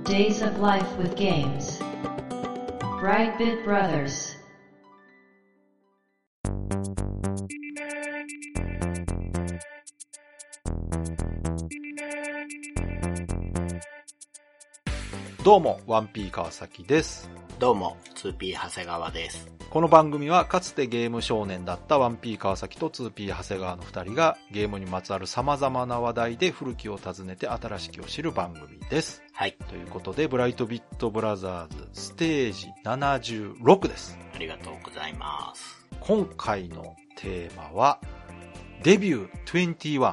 Days of Life with Games. Brightbit Brothers. どうも、1P 川崎です。 どうも、2P 長谷川です。 この番組はかつてゲーム少年だった 1P 川崎と 2P 長谷川の2人がゲームにまつわる様々な話題で古きを訪ねて新しきを知る番組です。 はい。 ということで、ブライトビットブラザーズステージ76です。 ありがとうございます。 今回のテーマは、デビュー21。 はい。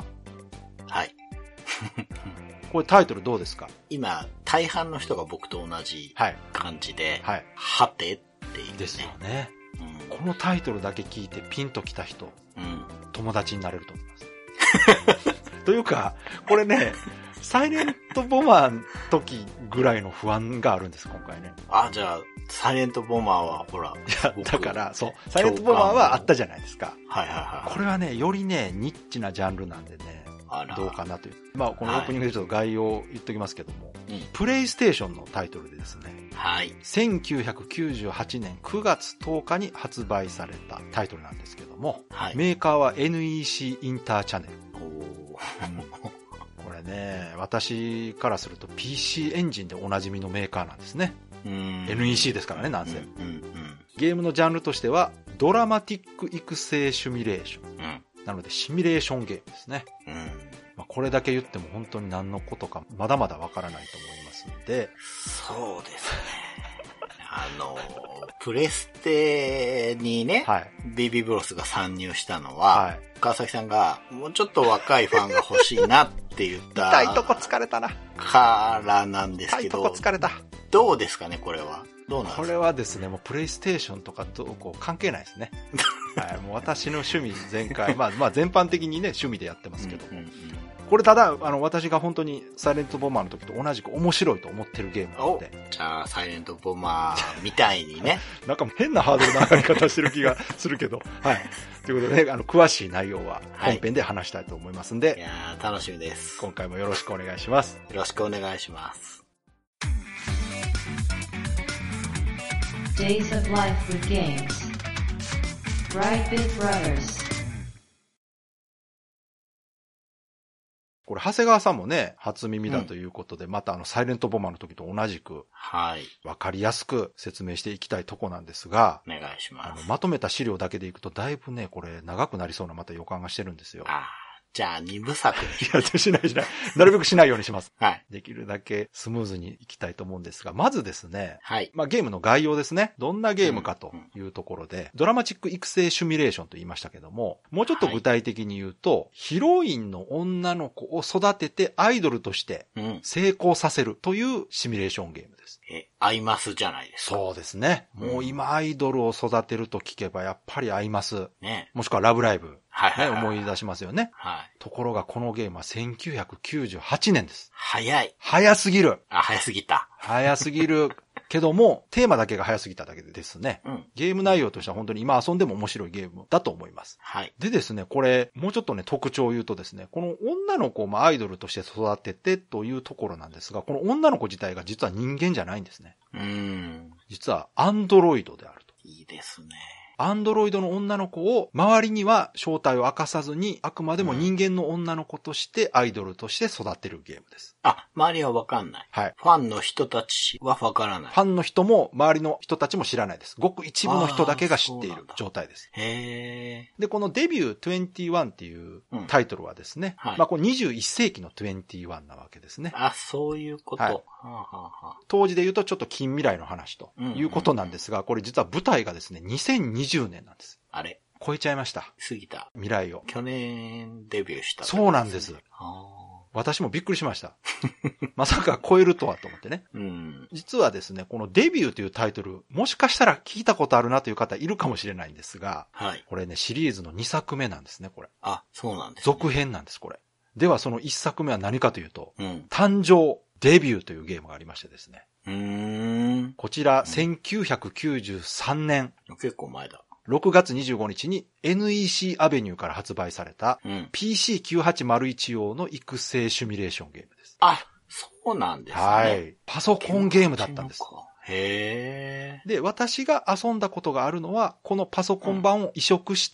これタイトルどうですか？ 今、大半の人が僕と同じ感じで、 はい。 はてっていうね。 ですよね。 うん、 このタイトルだけ聞いてピンときた人、 うん、 友達になれると思います。というか、これね、サイレントボマーの時ぐらいの不安があるんです、今回ね。 あ、じゃあ、サイレントボマーは、ほら。 いや、だから、そう、サイレントボマーはあったじゃないですか。 はいはいはい。 これはね、よりね、ニッチなジャンルなんでね、どうかなという。まあ、このオープニングでちょっと概要を言っときますけども、はい、プレイステーションのタイトルでですね、 はい。 1998年9月10日に発売されたタイトルなんですけども、 はい、 メーカーは NEC インターチャネル。 これね、私からすると PC エンジンでおなじみのメーカーなんですね。NEC ですからね、なんせ。ゲームのジャンルとしては、ドラマティック育成シミュレーション。なので、シミュレーションゲームですね。まあ、これだけ言っても本当に何のことかまだまだわからないと思いますんで。 そうですね。プレステにね、はい、ベイビーブロスが参入したのは、はい、川崎さんがもうちょっと若いファンが欲しいなって言った痛いとこ疲れたなからなんですけど、 痛いとこ疲れた。 どうですかね、これは。どうなんですか？ これはですね、もうプレイステーションとかとこう関係ないですね。はい、もう私の趣味全開、まあ全般的にね、趣味でやってますけども。これただ、私が本当にサイレントボマーの時と同じく面白いと思ってるゲームなので。 じゃあ、サイレントボマーみたいにね。 なんか変なハードルの上がり方してる気がするけど。はい。ということでね、詳しい内容は本編で話したいと思いますんで。はい、 いやー、楽しみです。 今回もよろしくお願いします。 よろしくお願いします。 Days of Life with Games. Brightbit Brothers. これ、長谷川さんもね、初耳だということで、またサイレントボマーの時と同じく、 はい。 わかりやすく説明していきたいとこなんですが、 お願いします。 まとめた資料だけでいくと、だいぶね、これ、長くなりそうなまた予感がしてるんですよ。 じゃあ、2部作に。 いや、しない。なるべくしないようにします。 はい。 できるだけスムーズにいきたいと思うんですが、まずですね。 はい。 まあ、ゲームの概要ですね。どんなゲームかというところで、ドラマチック育成シミュレーションと言いましたけども、もうちょっと具体的に言うと、ヒロインの女の子を育ててアイドルとして成功させるというシミュレーションゲームです。 アイマスじゃないですか。 そうですね。もう今アイドルを育てると聞けばやっぱりアイマス。 ね。 もしくはラブライブ。 はい、 ね。思い出しますよね。 はい。 ところがこのゲームは1998年です。 早い。 早すぎる。 早すぎた。 早すぎる。けども、テーマだけが早すぎただけですね。ゲーム内容としては本当に今遊んでも面白いゲームだと思います。 はい。 でですね、これ、もうちょっとね、特徴を言うとですね、この女の子をアイドルとして育ててというところなんですが、この女の子自体が実は人間じゃないんですね。実はアンドロイドであると。 いいですね。 アンドロイドの女の子を周りには正体を明かさずに、あくまでも人間の女の子としてアイドルとして育てるゲームです。 周りはわかんない。 はい。 ファンの人たちはわからない。 ファンの人も周りの人たちも知らないです。ごく一部の人だけが知っている状態です。 へー。 で、このデビュー21っていうタイトルはですね、まあこれ21世紀の21なわけですね。 そういうこと。 はい。当時で言うとちょっと近未来の話ということなんですが、これ実は舞台がですね、2020年なんです。 あれ超えちゃいました。 過ぎた。 未来を。 去年デビューした、 そうなんです。私もびっくりしました。まさか超えるとはと思ってね。実はですね、このデビューというタイトル、もしかしたら聞いたことあるなという方いるかもしれないんですが、 はい。 これね、シリーズの2作目なんですね、これ。 そうなんです、 ね。続編なんです、これ。ではその1作目は何かというと、誕生、デビューというゲームがありましてですね。こちら、1993年。 結構前だ。 6月25日に NEC アベニューから発売された PC9801 用の育成シミュレーションゲームです。 そうなんですね。 はい。パソコンゲームだったんです。 へー。 で、私が遊んだことがあるのは、このパソコン版を移植した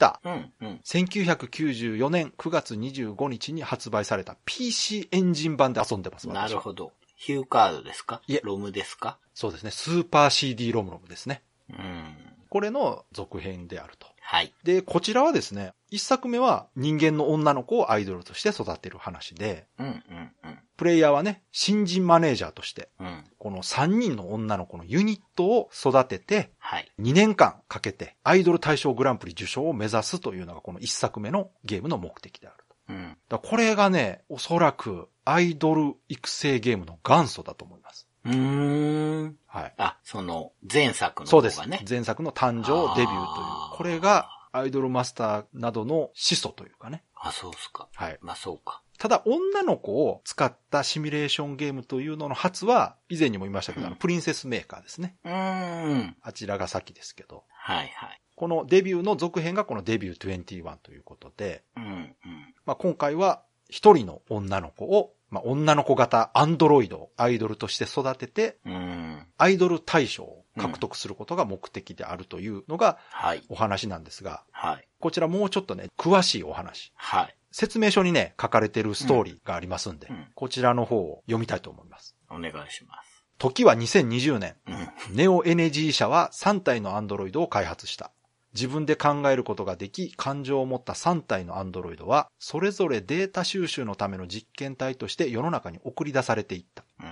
、1994年9月25日に発売された PC エンジン版で遊んでます。 なるほど。ヒューカードですか？いえ。ロムですか？ そうですね。スーパー CD ロムですね。これの続編であると。 はい。 で、こちらはですね、一作目は人間の女の子をアイドルとして育てる話で、プレイヤーはね、新人マネージャーとして、この3人の女の子のユニットを育てて、2年間かけてアイドル大賞グランプリ受賞を目指すというのがこの一作目のゲームの目的であると。だこれがね、おそらくアイドル育成ゲームの元祖だと思います。 はい。あ、その前作の方がね。そうです。前作の誕生、デビューという。これがアイドルマスターなどの始祖というかね。 あ、そうっすか。はい。まあそうか。 ただ女の子を使ったシミュレーションゲームというのの初は、以前にも言いましたけど、プリンセスメーカーですね。あちらが先ですけど。 はいはい。 このデビューの続編がこのデビュー21ということで、まあ今回は一人の女の子を、まあ女の子型アンドロイドをアイドルとして育てて、アイドル大賞を獲得することが目的であるというのがお話なんですが、こちらもうちょっとね、詳しいお話。説明書にね、書かれているストーリーがありますんで、こちらの方を読みたいと思います。 お願いします。 時は2020年、ネオエネジー社は3体のアンドロイドを開発した。自分で考えることができ、感情を持った3体のアンドロイドは、それぞれデータ収集のための実験体として世の中に送り出されていった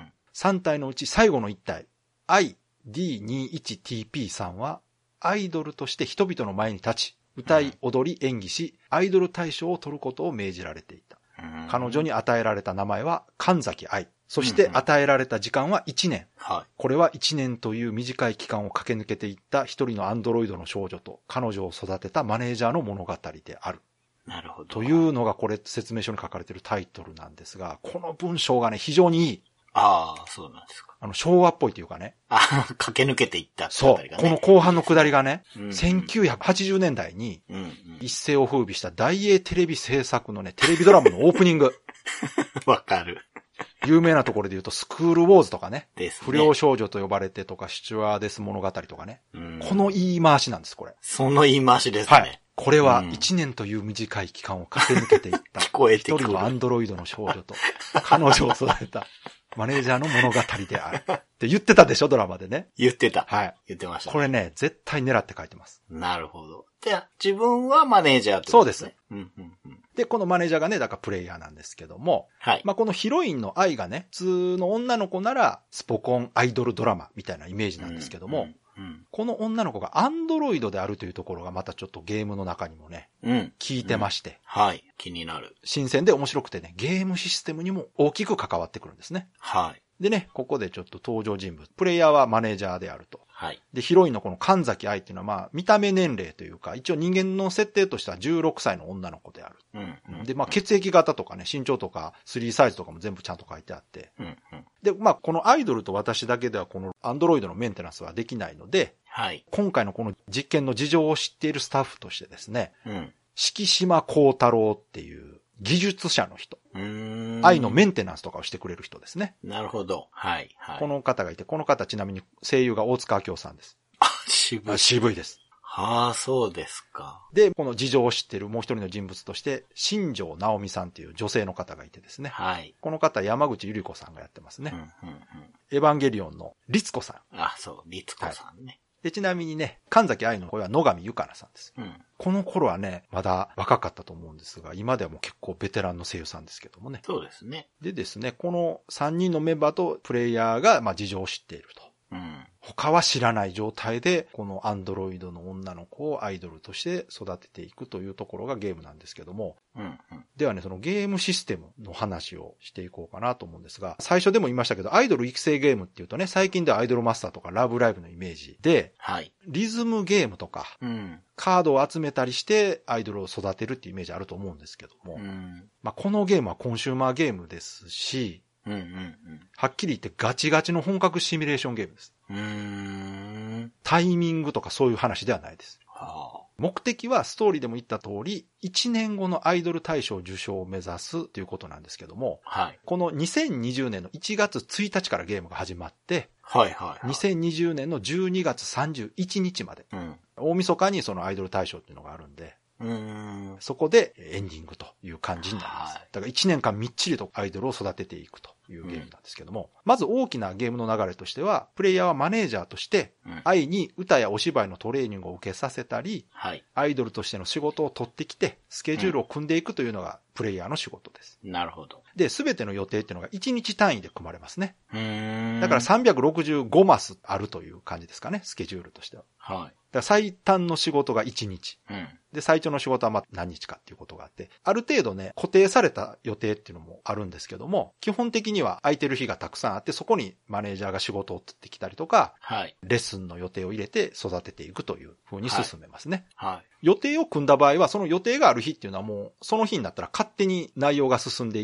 。3体のうち最後の1体、ID21TP さんは、アイドルとして人々の前に立ち、歌い、踊り、演技し、アイドル大賞を取ることを命じられていた。彼女に与えられた名前は神崎愛。そして与えられた時間は1年。これは1年という短い期間を駆け抜けていった一人のアンドロイドの少女と彼女を育てたマネージャーの物語である。 なるほど。 というのがこれ説明書に書かれているタイトルなんですが、この文章がね、非常にいい。 ああ、そうなんですか。 昭和っぽいというかね。 駆け抜けていったってそう。この後半の下りがね、1980年代に一世を風靡した大英テレビ制作のね、テレビドラマのオープニング。 わかる。 有名なところで言うと、スクールウォーズとかね。不良少女と呼ばれてとか、シチュワーデス物語とかね。この言い回しなんです、これ。 その言い回しですね。はい。 これは1年という短い期間を駆け抜けていった。 聞こえてくる。 一人のアンドロイドの少女と、彼女を育てた。マネージャーの物語である。って言ってたでしょ、ドラマでね。 言ってた。 はい。 言ってました、ね。 これね、絶対狙って書いてます。 なるほど。じゃあ、自分はマネージャーってことですね。そうです。で、このマネージャーがね、だからプレイヤーなんですけども、はい。まあ、このヒロインの愛がね、普通の女の子なら、スポコンアイドルドラマみたいなイメージなんですけども、この女の子がアンドロイドであるというところがまたちょっとゲームの中にもね、聞いてまして、 はい。気になる。 新鮮で面白くてね、ゲームシステムにも大きく関わってくるんですね。 はい。 でね、ここでちょっと登場人物。プレイヤーはマネージャーであると。 はい。 で、ヒロインのこの神崎愛っていうのはまあ、見た目年齢というか、一応人間の設定としては16歳の女の子である。で、まあ、血液型とかね、身長とか、3サイズとかも全部ちゃんと書いてあって。で、まあ、このアイドルと私だけではこのアンドロイドのメンテナンスはできないので、 はい。 今回のこの実験の事情を知っているスタッフとしてですね、敷島幸太郎っていう技術者の人。愛のメンテナンスとかをしてくれる人ですね。 なるほど。はい。はい。 この方がいて、この方ちなみに声優が大塚明夫さんです。 渋い。 渋いです。 はあ、そうですか。 で、この事情を知っているもう一人の人物として、新庄直美さんっていう女性の方がいてですね。 はい。 この方、山口ゆり子さんがやってますね。エヴァンゲリオンの律子さん。あ、そう、律子さんね。 で、ちなみにね、神崎愛の声は野上ゆかなさんです。この頃はね、まだ若かったと思うんですが、今ではもう結構ベテランの声優さんですけどもね。 そうですね。 でですね、この3人のメンバーとプレイヤーが、まあ、事情を知っていると。他は知らない状態で、このアンドロイドの女の子をアイドルとして育てていくというところがゲームなんですけども、ではね、そのゲームシステムの話をしていこうかなと思うんですが、最初でも言いましたけど、アイドル育成ゲームっていうとね、最近ではアイドルマスターとかラブライブのイメージで、 はい、 リズムゲームとか、カードを集めたりしてアイドルを育てるっていうイメージあると思うんですけども、まあ、このゲームはコンシューマーゲームですし、はっきり言ってガチガチの本格シミュレーションゲームです。タイミングとかそういう話ではないです。 目的はストーリーでも言った通り、1年後のアイドル大賞受賞を目指すということなんですけども、 はい。 この2020年の1月1日からゲームが始まって、 はいはい、はい。 2020年の12月31日まで、うん、大晦日にそのアイドル大賞っていうのがあるんで、そこでエンディングという感じになります。だから1年間みっちりとアイドルを育てていくというゲームなんですけども、まず大きなゲームの流れとしては、プレイヤーはマネージャーとして、愛に歌やお芝居のトレーニングを受けさせたり、アイドルとしての仕事を取ってきて、スケジュールを組んでいくというのがプレイヤーの仕事です。 なるほど。 で、すべての予定っていうのが1日単位で組まれますね。だから365マスあるという感じですかね、スケジュールとしては。はい。だから最短の仕事が1日。で、最長の仕事はまあ何日かっていうことがあって、ある程度ね、固定された予定っていうのもあるんですけども、基本的には空いてる日がたくさんあって、そこにマネージャーが仕事を取ってきたりとか、はい、レッスンの予定を入れて育てていくという風に進めますね。はい。はい、予定を組んだ場合は、その予定がある日っていうのはもう、その日になったら勝手に内容が進んでいって、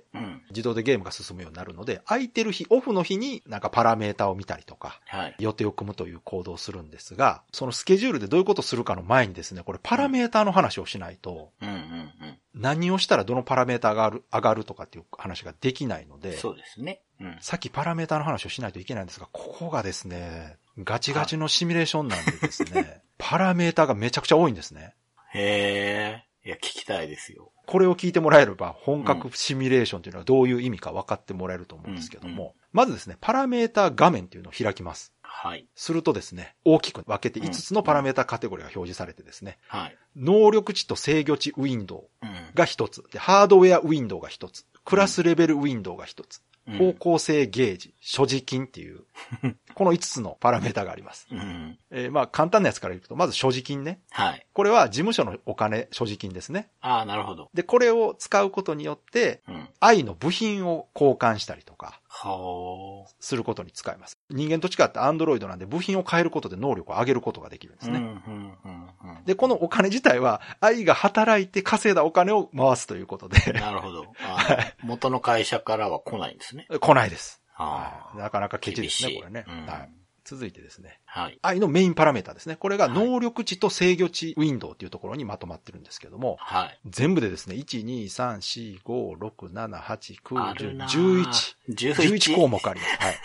自動でゲームが進むようになるので、空いてる日、オフの日になんかパラメータを見たりとか、はい、予定を組むという行動をするんですが、そのスケジュールでどういうことをするかの前にですね、これパラメータの話をしないと、何をしたらどのパラメータが上がるとかっていう話ができないので、 そうですね。 さっきパラメータの話をしないといけないんですが、ここがですね、ガチガチのシミュレーションなんでですね、パラメータがめちゃくちゃ多いんですね。 へー。いや、聞きたいですよ。 これを聞いてもらえれば、本格シミュレーションというのはどういう意味か分かってもらえると思うんですけども、まずですね、パラメータ画面というのを開きます。はい。するとですね、大きく分けて5つのパラメータカテゴリーが表示されてですね、はい。能力値と制御値ウィンドウが1つ、で、ハードウェアウィンドウが1つ、クラスレベルウィンドウが1つ、方向性ゲージ、所持金っていう、この5つのパラメータがあります。まあ簡単なやつから言うと、まず所持金ね。はい。これは事務所のお金、所持金ですね。 ああ、なるほど。 で、これを使うことによって、愛の部品を交換したりとか、することに使います。人間と違ってアンドロイドなんで部品を変えることで能力を上げることができるんですね。で、このお金自体は愛が働いて稼いだお金を回すということで。 なるほど。元の会社からは来ないんですね。 来ないです。なかなかケチですね、これね。はい。続いてですね。はい。愛のメインパラメータですね。これが能力値と制御値ウィンドウっていうところにまとまってるんですけども。はい。全部でですね、1、2、3、4、5、6、7、8、9、10、11。11項目あります。はい。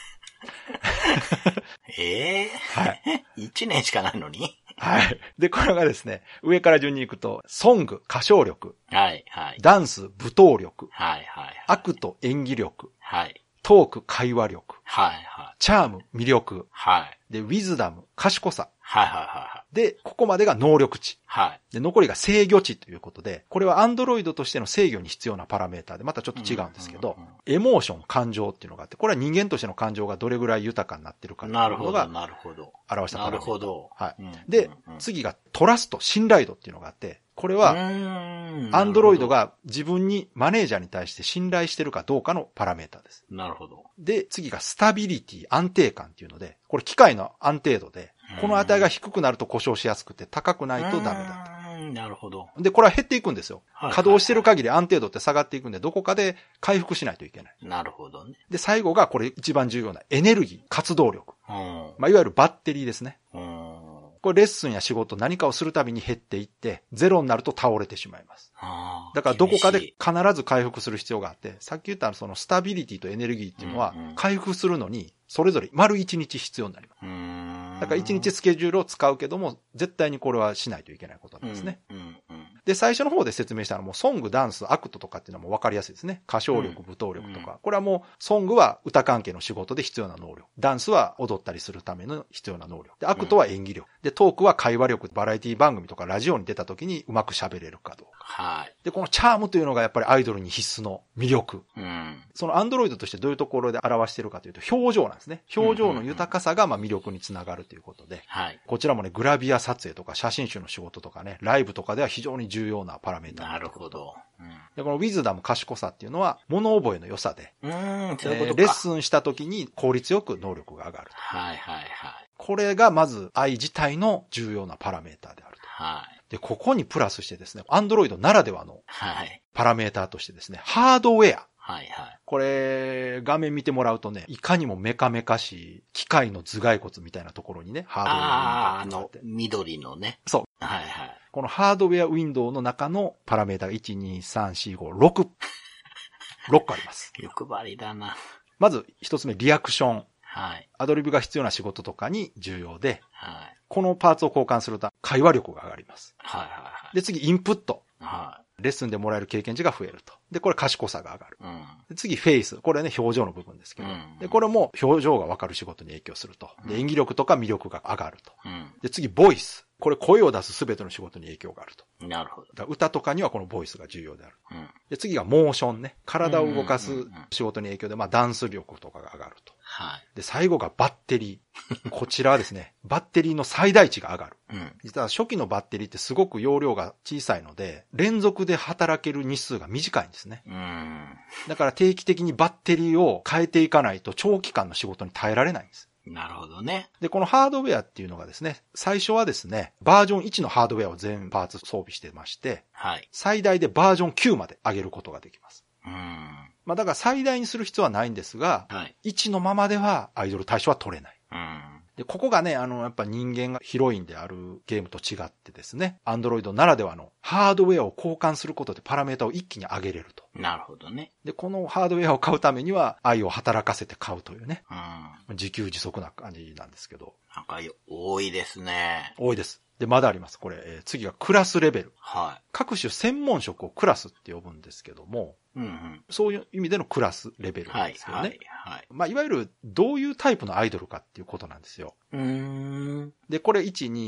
はい。1年しかないのにはい。で、これがですね、上から順に行くと、ソング、歌唱力。はい、はい。ダンス、舞踏力。はい、はい。アクト、演技力。はい。トーク、会話力。はい、はい。チャーム、魅力。はい。で、ウィズダム、賢さ。はい、はい、はい。で、ここまでが能力値。はい。で、残りが制御値ということで、これはアンドロイドとしての制御に必要なパラメーターで、またちょっと違うんですけど、エモーション、感情っていうのがあって、これは人間としての感情がどれぐらい豊かになってるかっていうのが、 なるほど。 表したパラメーター。 なるほど。 はい。で、次がトラスト、信頼度っていうのがあって、これは、アンドロイドが自分にマネージャーに対して信頼してるかどうかのパラメーターです。 なるほど。 で、次がスタビリティ、安定感っていうので、これ機械の安定度で、この値が低くなると故障しやすくて高くないとダメだと。 なるほど。 で、これは減っていくんですよ。稼働してる限り安定度って下がっていくんで、どこかで回復しないといけない。 なるほどね。 で、最後がこれ一番重要なエネルギー、活動力。まあ、いわゆるバッテリーですね。これレッスンや仕事何かをするたびに減っていって、ゼロになると倒れてしまいます。だからどこかで必ず回復する必要があって、さっき言ったそのスタビリティとエネルギーっていうのは、回復するのに、それぞれ丸1日必要になります。だから1日スケジュールを使うけども、絶対にこれはしないといけないことなんですね。で、最初の方で説明したのはもうソング、ダンス、アクトとかっていうのはもう分かりやすいですね。歌唱力、舞踏力とか。これはもう、ソングは歌関係の仕事で必要な能力。ダンスは踊ったりするための必要な能力。で、アクトは演技力。で、トークは会話力。バラエティ番組とかラジオに出た時にうまく喋れるかどうか。はい。で、このチャームというのがやっぱりアイドルに必須の魅力。そのアンドロイドとしてどういうところで表しているかというと、表情なんですね。表情の豊かさがまあ魅力につながるということで。はい。こちらもね、グラビア撮影とか写真集の仕事とかね、ライブとかでは非常に重要なパラメーター。 なるほど。 で、このウィズダム、賢さっていうのは物覚えの良さで、 そういうことか。 レッスンした時に効率よく能力が上がると。 はいはいはい。 これがまず愛自体の重要なパラメーターであると。 はい。 で、ここにプラスしてですね、アンドロイドならではのパラメーターとしてですね、ハードウェア。 はいはい。 これ、画面見てもらうとね、いかにもメカメカしい、機械の頭蓋骨みたいなところにね、ハードウェアが緑のね。 そう。 はいはい。 このハードウェアウィンドウの中のパラメータが1、2、3、4、5、6個あります。 欲張りだな。 まず一つ目、リアクション。 はい。 アドリブが必要な仕事とかに重要で、 はい。 このパーツを交換すると会話力が上がります。 はいはいはい。 で、次、インプット。 はい。 レッスンでもらえる経験値が増えると。で、これ賢さが上がる。 うん。 で次、フェイス。これね、表情の部分ですけど。 うん。 で、これも表情が分かる仕事に影響すると。で、演技力とか魅力が上がると。 うん。 で、次、ボイス。これ声を出すすべての仕事に影響があると。 なるほど。 だから歌とかにはこのボイスが重要である。 うん。 で、次がモーションね。体を動かす仕事に影響で、まあ、ダンス力とかが上がると。 はい。 で、最後がバッテリー。こちらはですね、バッテリーの最大値が上がる。 うん。 実は初期のバッテリーってすごく容量が小さいので、連続で働ける日数が短いんですね。だから定期的にバッテリーを変えていかないと長期間の仕事に耐えられないんです。 なるほどね。 で、このハードウェアっていうのがですね、最初はですね、バージョン1のハードウェアを全パーツ装備してまして、 はい。 最大でバージョン9まで上げることができます。まあだから最大にする必要はないんですが、 はい。 1のままではアイドル対象は取れない。で、ここがね、やっぱ人間がヒロインであるゲームと違ってですね、アンドロイドならではのハードウェアを交換することでパラメータを一気に上げれると。 なるほどね。 で、このハードウェアを買うためには愛を働かせて買うというね。自給自足な感じなんですけど。 なんか多いですね。 多いです。で、まだあります。これ、次がクラスレベル。 はい。 各種専門職をクラスって呼ぶんですけども、 うんうん、 そういう意味でのクラスレベルなんですけどね。 はいはいはい。 まあ、いわゆるどういうタイプのアイドルかっていうことなんですよ。で、これ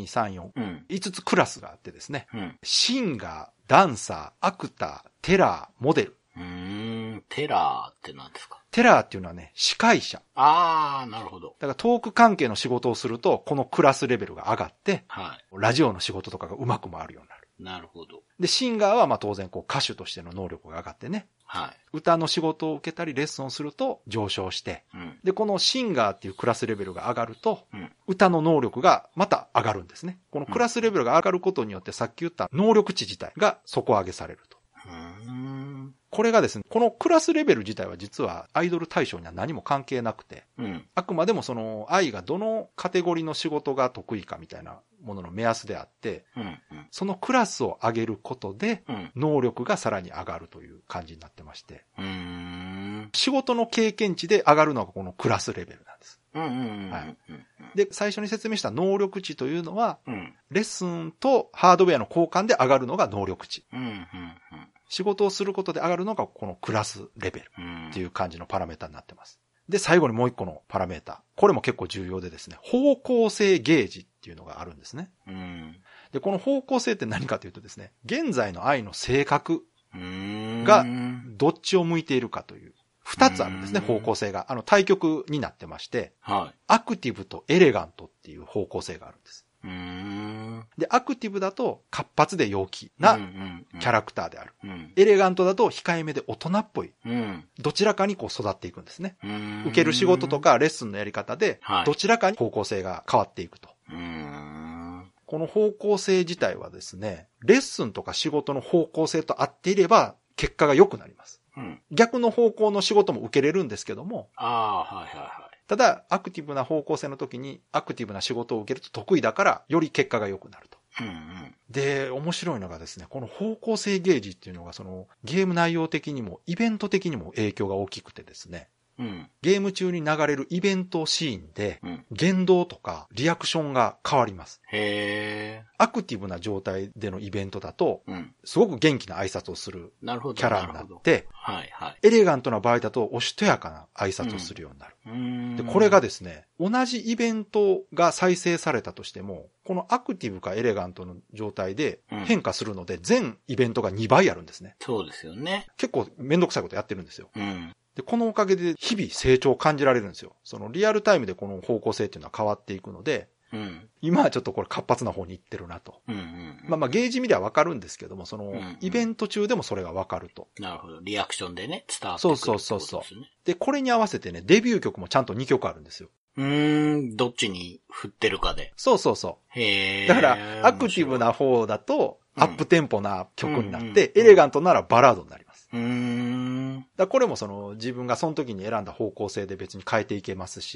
1、2、3、4、5つクラスがあってですね。シンガー、ダンサー、アクター、テラー、モデル。 テラーって何ですか？ テラーっていうのはね、司会者。 あー、なるほど。 だからトーク関係の仕事をすると、このクラスレベルが上がって、はい、ラジオの仕事とかがうまく回るようになる。 なるほど。 で、シンガーはまあ当然こう歌手としての能力が上がってね。はい。歌の仕事を受けたりレッスンをすると上昇して、で、このシンガーっていうクラスレベルが上がると、歌の能力がまた上がるんですね。このクラスレベルが上がることによってさっき言った能力値自体が底上げされると。これがですね、このクラスレベル自体は実はアイドル対象には何も関係なくて、あくまでもその愛がどのカテゴリーの仕事が得意かみたいなものの目安であって、そのクラスを上げることで、能力がさらに上がるという感じになってまして、仕事の経験値で上がるのがこのクラスレベルなんです。で、最初に説明した能力値というのは、レッスンとハードウェアの交換で上がるのが能力値。仕事をすることで上がるのがこのクラスレベルっていう感じのパラメータになってます。で、最後にもう一個のパラメータ。これも結構重要でですね、方向性ゲージっていうのがあるんですね。で、この方向性って何かというとですね、現在の愛の性格がどっちを向いているかという。二つあるんですね、方向性が。対極になってまして、アクティブとエレガントっていう方向性があるんです。で、アクティブだと活発で陽気なキャラクターである。エレガントだと控えめで大人っぽい。どちらかにこう育っていくんですね。受ける仕事とかレッスンのやり方で、どちらかに方向性が変わっていくと。この方向性自体はですね、レッスンとか仕事の方向性と合っていれば結果が良くなります。逆の方向の仕事も受けれるんですけども、ただ、アクティブな方向性の時にアクティブな仕事を受けると得意だから、より結果が良くなると。で、面白いのがですね、この方向性ゲージっていうのがそのゲーム内容的にもイベント的にも影響が大きくてですね、ゲーム中に流れるイベントシーンで、言動とかリアクションが変わります。アクティブな状態でのイベントだと、すごく元気な挨拶をするキャラになって、エレガントな場合だとおしとやかな挨拶をするようになる。で、これがですね、同じイベントが再生されたとしても、このアクティブかエレガントの状態で変化するので、全イベントが2倍あるんですね。 そうですよね。 結構めんどくさいことやってるんですよ。で、このおかげで日々成長を感じられるんですよ。そのリアルタイムでこの方向性っていうのは変わっていくので、今はちょっとこれ活発な方に行ってるなと。まあゲージ見ではわかるんですけども、そのイベント中でもそれがわかると。 なるほど。リアクションでね、伝わってくるってことですね。そう。 で、これに合わせてね、デビュー曲もちゃんと2曲あるんですよ。 どっちに振ってるかで。 そう。だから、アクティブな方だと、アップテンポな曲になって、エレガントならバラードになります。だこれもその自分がその時に選んだ方向性で別に変えていけますし、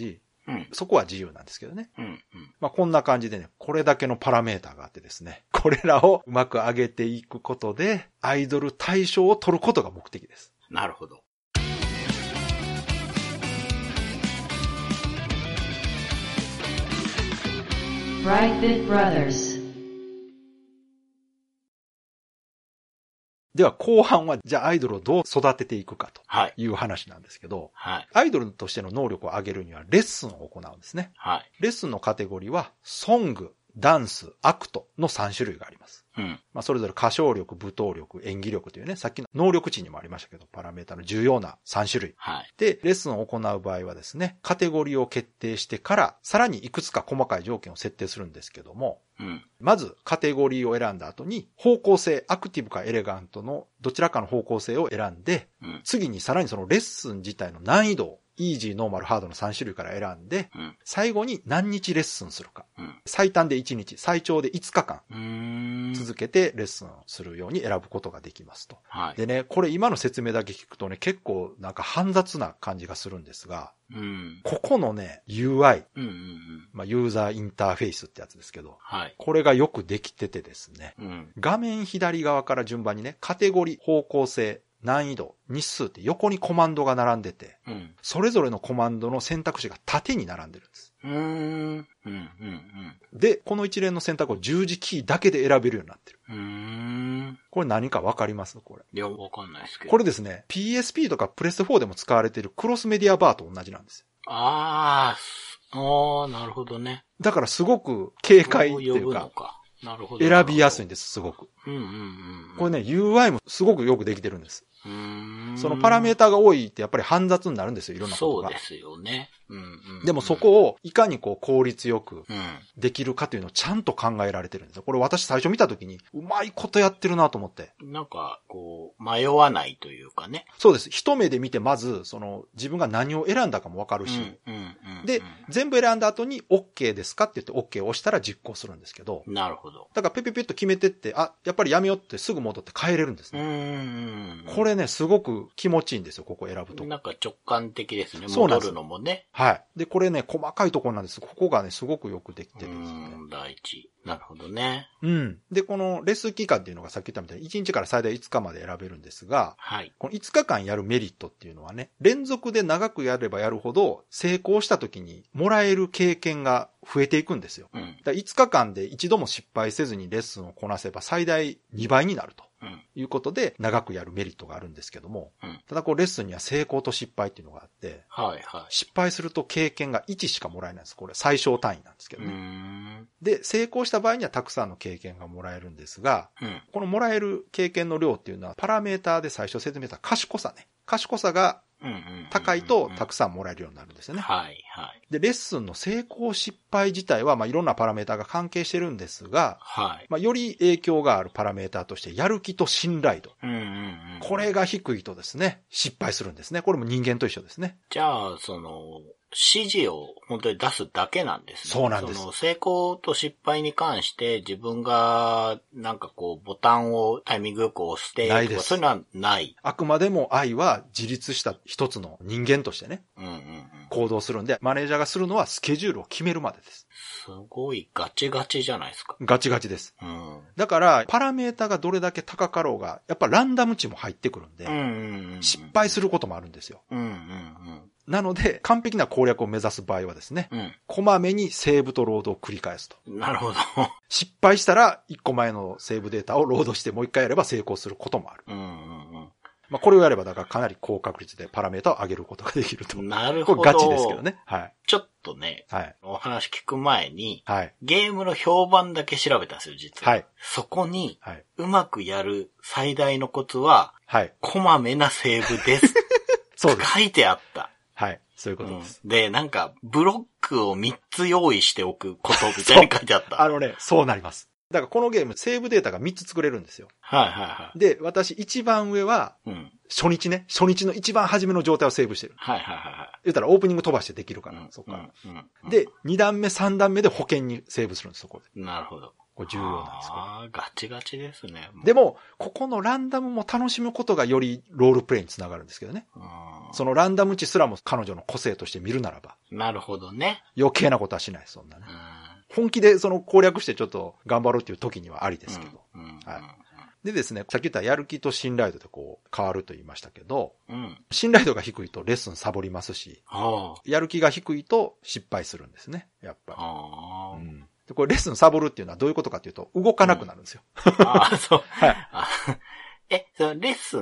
うん、 そこは自由なんですけどね。 うんうん、 まあこんな感じでね、これだけのパラメーターがあってですね、これらをうまく上げていくことで、アイドル対象を取ることが目的です。 なるほど。 Brightbit Brothers。 では後半は、じゃあアイドルをどう育てていくかという話なんですけど、 はい、 アイドルとしての能力を上げるにはレッスンを行うんですね。 はい、 レッスンのカテゴリーは、ソング、ダンス、アクトの3種類があります。 うん。 まあ、それぞれ歌唱力、舞踏力、演技力というね、さっきの能力値にもありましたけど、パラメータの重要な3種類。 はい。 で、レッスンを行う場合はですね、カテゴリーを決定してから、さらにいくつか細かい条件を設定するんですけども、 うん。 まず、カテゴリーを選んだ後に、方向性、アクティブかエレガントのどちらかの方向性を選んで、 うん、 次にさらにそのレッスン自体の難易度をイージー、ノーマル、ハードの3種類から選んで、 うん、 最後に何日レッスンするか。 うん、 最短で1日、最長で5日間。 続けてレッスンをするように選ぶことができますと。 はい。 でね、これ今の説明だけ聞くとね、結構なんか煩雑な感じがするんですが、 うん、 ここのね、UI、 うんうんうん、 まあ、ユーザーインターフェースってやつですけど、 はい。 これがよくできててですね、 うん、 画面左側から順番にね、カテゴリー、方向性、難易度、日数って横にコマンドが並んでて、 うん、 それぞれのコマンドの選択肢が縦に並んでるんです。で、この一連の選択を十字キーだけで選べるようになってる。これ何かわかります？これ。 いや、わかんないですけど。 これですね、PSP とかプレステ4でも使われているクロスメディアバーと同じなんですよ。 ああ、なるほどね。 だからすごく軽快っていうか、 なるほど。 選びやすいんです、すごく。これね、UI もすごくよくできてるんです。そのパラメーターが多いってやっぱり煩雑になるんですよ、いろんなことが。 そうですよね。 でもそこをいかにこう効率よくできるかというのをちゃんと考えられてるんですよ。これ私最初見たときにうまいことやってるなと思って。 なんかこう迷わないというかね。 そうです。一目で見てまずその自分が何を選んだかもわかるし、で全部選んだ後に OK ですかって言って OK を押したら実行するんですけど。 なるほど。 だからペペペッと決めてって、あ、やっぱりやめようってすぐ戻って帰れるんですね。これね、すごく気持ちいいんですよ、ここ選ぶと。 なんか直感的ですね。戻るのもね。 はい。で、これね、細かいところなんです。ここがね、すごくよくできてるんですよね。 第一。なるほどね。 うん。で、このレッスン期間っていうのがさっき言ったみたいに1日から最大5日まで選べるんですが、 はい。 この5日間やるメリットっていうのはね、連続で長くやればやるほど成功した時にもらえる経験が増えていくんですよ。だから5日間で一度も失敗せずにレッスンをこなせば最大2倍になると。いうことで長くやるメリットがあるんですけども、ただこうレッスンには成功と失敗っていうのがあって、失敗すると経験が1しかもらえないんです。これ最小単位なんですけどね。で、成功した場合にはたくさんの経験がもらえるんですが、このもらえる経験の量っていうのはパラメーターで最初説明した賢さね。賢さが高いとたくさんもらえるようになるんですよね。 はいはい。 で、レッスンの成功失敗自体は、まあ、いろんなパラメーターが関係してるんですが、 はい。 まあ、より影響があるパラメーターとして、やる気と信頼度。これが低いとですね、失敗するんですね。これも人間と一緒ですね。 じゃあ、指示を本当に出すだけなんですね。 そうなんです。 成功と失敗に関して自分がなんかこうボタンをタイミングよく押してないです。 そういうのはない。 あくまでも愛は自立した一つの人間としてね、行動するんで、マネージャーがするのはスケジュールを決めるまでです。 すごいガチガチじゃないですか。 ガチガチです。だから、パラメータがどれだけ高かろうが、やっぱランダム値も入ってくるんで、失敗することもあるんですよ。なので、完璧な攻略を目指す場合はですね、こまめにセーブとロードを繰り返すと。 なるほど。 失敗したら、1個前のセーブデータをロードしてもう1回やれば成功することもある。まあ、これをやれば、だからかなり高確率でパラメータを上げることができると。 なるほど。 これガチですけどね。はい。 ちょっとね、 はい。 お話聞く前に、 はい。 ゲームの評判だけ調べたんですよ、実は。 はい。 そこに、 はい。 うまくやる最大のコツは、 はい。 こまめなセーブです。 そうです。 書いてあった。 はい。そういうことです。 で、なんか、ブロックを3つ用意しておくことみたいに書いてあった。 そうなります。だからこのゲーム、セーブデータが3つ作れるんですよ。 はいはいはい。 で、私一番上は、初日ね、初日の一番初めの状態をセーブしてる。 はいはいはい。 言ったらオープニング飛ばしてできるから、そっから。で、2段目、3段目で保険にセーブするんです、そこで。 なるほど。 これ重要なんです。 ガチガチですね。 でも、ここのランダムも楽しむことがよりロールプレイにつながるんですけどね。そのランダム値すらも彼女の個性として見るならば。 なるほどね。 余計なことはしない、そんなね。本気でその攻略してちょっと頑張ろうっていう時にはありですけど。はい。でですね、さっき言ったやる気と信頼度でこう変わると言いましたけど、信頼度が低いとレッスンサボりますし、やる気が低いと失敗するんですね、やっぱり。でこれレッスンサボるっていうのはどういうことかっていうと、動かなくなるんですよ。そう。 はい。そのレッスンって、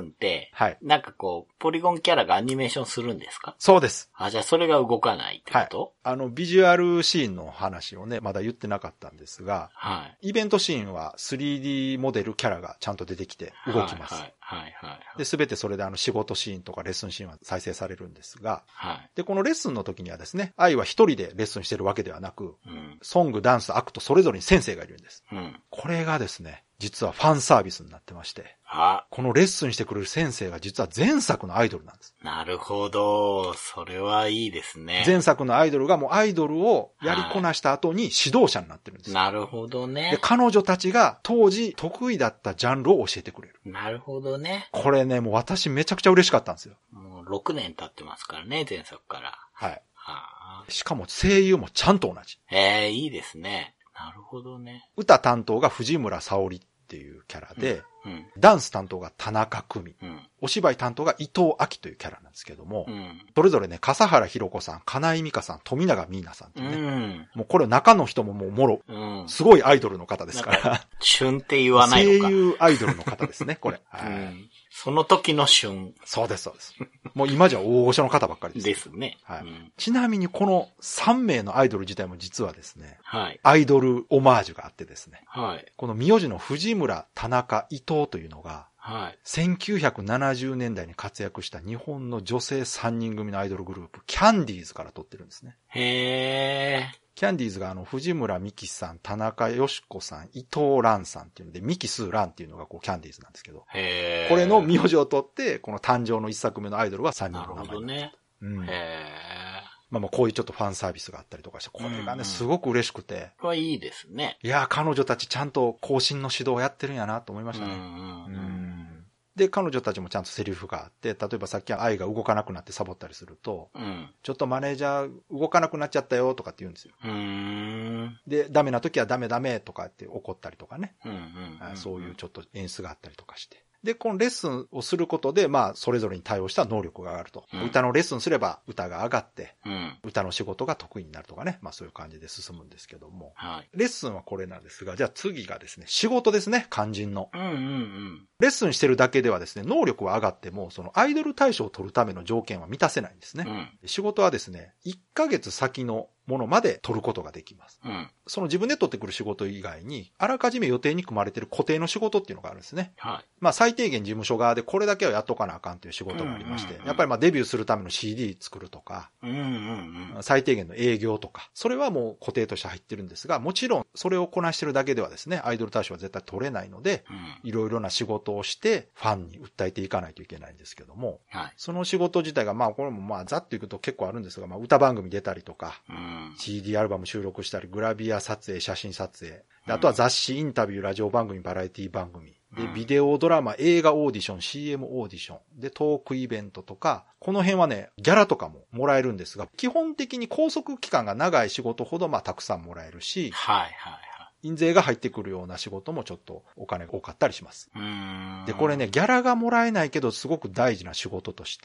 なんかこう、ポリゴンキャラがアニメーションするんですか？ そうです。 じゃあそれが動かないってこと？ ビジュアルシーンの話をね、まだ言ってなかったんですが、イベントシーンは 3D モデルキャラがちゃんと出てきて動きます。で、すべてそれで仕事シーンとかレッスンシーンは再生されるんですが、で、このレッスンの時にはですね、愛は一人でレッスンしてるわけではなく、ソング、ダンス、アクト、それぞれに先生がいるんです。これがですね、実はファンサービスになってまして、このレッスンしてくれる先生が実は前作のアイドルなんです。 なるほど。それはいいですね。 前作のアイドルがもうアイドルをやりこなした後に指導者になってるんです。 なるほどね。 で、彼女たちが当時得意だったジャンルを教えてくれる。 なるほどね。 これね、もう私めちゃくちゃ嬉しかったんですよ。 もう6年経ってますからね、前作から。 はい。しかも声優もちゃんと同じ。 いいですね。なるほどね。 歌担当が藤村沙織っていうキャラで、ダンス担当が田中久美、お芝居担当が伊藤亜希というキャラなんですけども、それぞれね、笠原ひろ子さん、金井美香さん、富永美奈さんってね、もうこれ中の人ももうもろ、すごいアイドルの方ですから。 旬って言わないのか。 声優アイドルの方ですね、これ。 その時の旬。 そうです、そうです。もう今じゃ大御所の方ばっかりです。 ですね。 ちなみにこの3名のアイドル自体も実はですね、アイドルオマージュがあってですね、この名字の藤村、田中、伊藤というのが、1970年代に活躍した日本の女性3人組のアイドルグループ、キャンディーズから取ってるんですね。キャンディーズが藤村美希さん、田中よし子さん、伊藤蘭さんっていうので、美希スー蘭っていうのがこうキャンディーズなんですけど、これの名字を取って、この誕生の1作目のアイドルは3人の名前。なるほどね。まあこういうちょっとファンサービスがあったりとかして、これがね、すごく嬉しくて。 これはいいですね。 いや、彼女たちちゃんと更新の指導をやってるんやなと思いましたね。で、彼女たちもちゃんとセリフがあって、例えばさっき愛が動かなくなってサボったりすると、ちょっとマネージャー動かなくなっちゃったよとかって言うんですよ。で、ダメな時はダメとかって怒ったりとかね。そういうちょっと演出があったりとかして。で、このレッスンをすることで、まあ、それぞれに対応した能力が上がると。歌のレッスンすれば歌が上がって、歌の仕事が得意になるとかね。まあ、そういう感じで進むんですけども。レッスンはこれなんですが、じゃあ次がですね、仕事ですね、肝心の。レッスンしてるだけではですね、能力は上がっても、そのアイドル対象を取るための条件は満たせないんですね。仕事はですね、1ヶ月先のものまで取ることができます。その自分で取ってくる仕事以外に、あらかじめ予定に組まれている固定の仕事っていうのがあるんですね。まあ最低限事務所側でこれだけはやっとかなあかんという仕事がありまして、やっぱりまあデビューするための CD 作るとか、最低限の営業とか、それはもう固定として入ってるんですが、もちろんそれをこなしてるだけではですね、アイドル対象は絶対取れないので、いろいろな仕事をしてファンに訴えていかないといけないんですけども、その仕事自体がまあこれもまあざっといくと結構あるんですが、まあ歌番組出たりとか、CD アルバム収録したり、グラビア撮影、写真撮影。あとは雑誌、インタビュー、ラジオ番組、バラエティ番組。で、ビデオドラマ、映画オーディション、CM オーディション。で、トークイベントとか、この辺はね、ギャラとかももらえるんですが、基本的に拘束期間が長い仕事ほどまあたくさんもらえるし、印税が入ってくるような仕事もちょっとお金が多かったりします。で、これね、ギャラがもらえないけどすごく大事な仕事として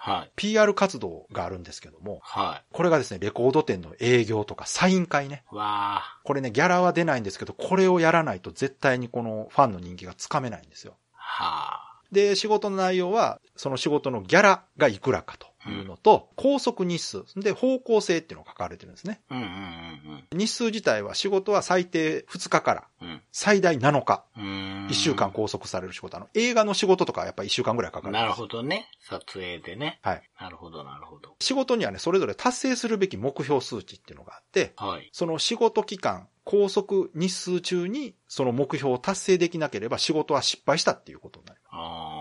、PR 活動があるんですけども、これがですね、レコード店の営業とかサイン会ね。これね、ギャラは出ないんですけど、これをやらないと絶対にこのファンの人気がつかめないんですよ。で、仕事の内容は、その仕事のギャラがいくらかというのと、拘束日数、で、方向性っていうのが書かれてるんですね。日数自体は仕事は最低2日から最大7日、1週間拘束される仕事。映画の仕事とかはやっぱり1週間ぐらいかかるんです。 なるほどね。撮影でね。なるほど。 仕事にはね、それぞれ達成するべき目標数値っていうのがあって、その仕事期間、拘束日数中にその目標を達成できなければ仕事は失敗したっていうことになります。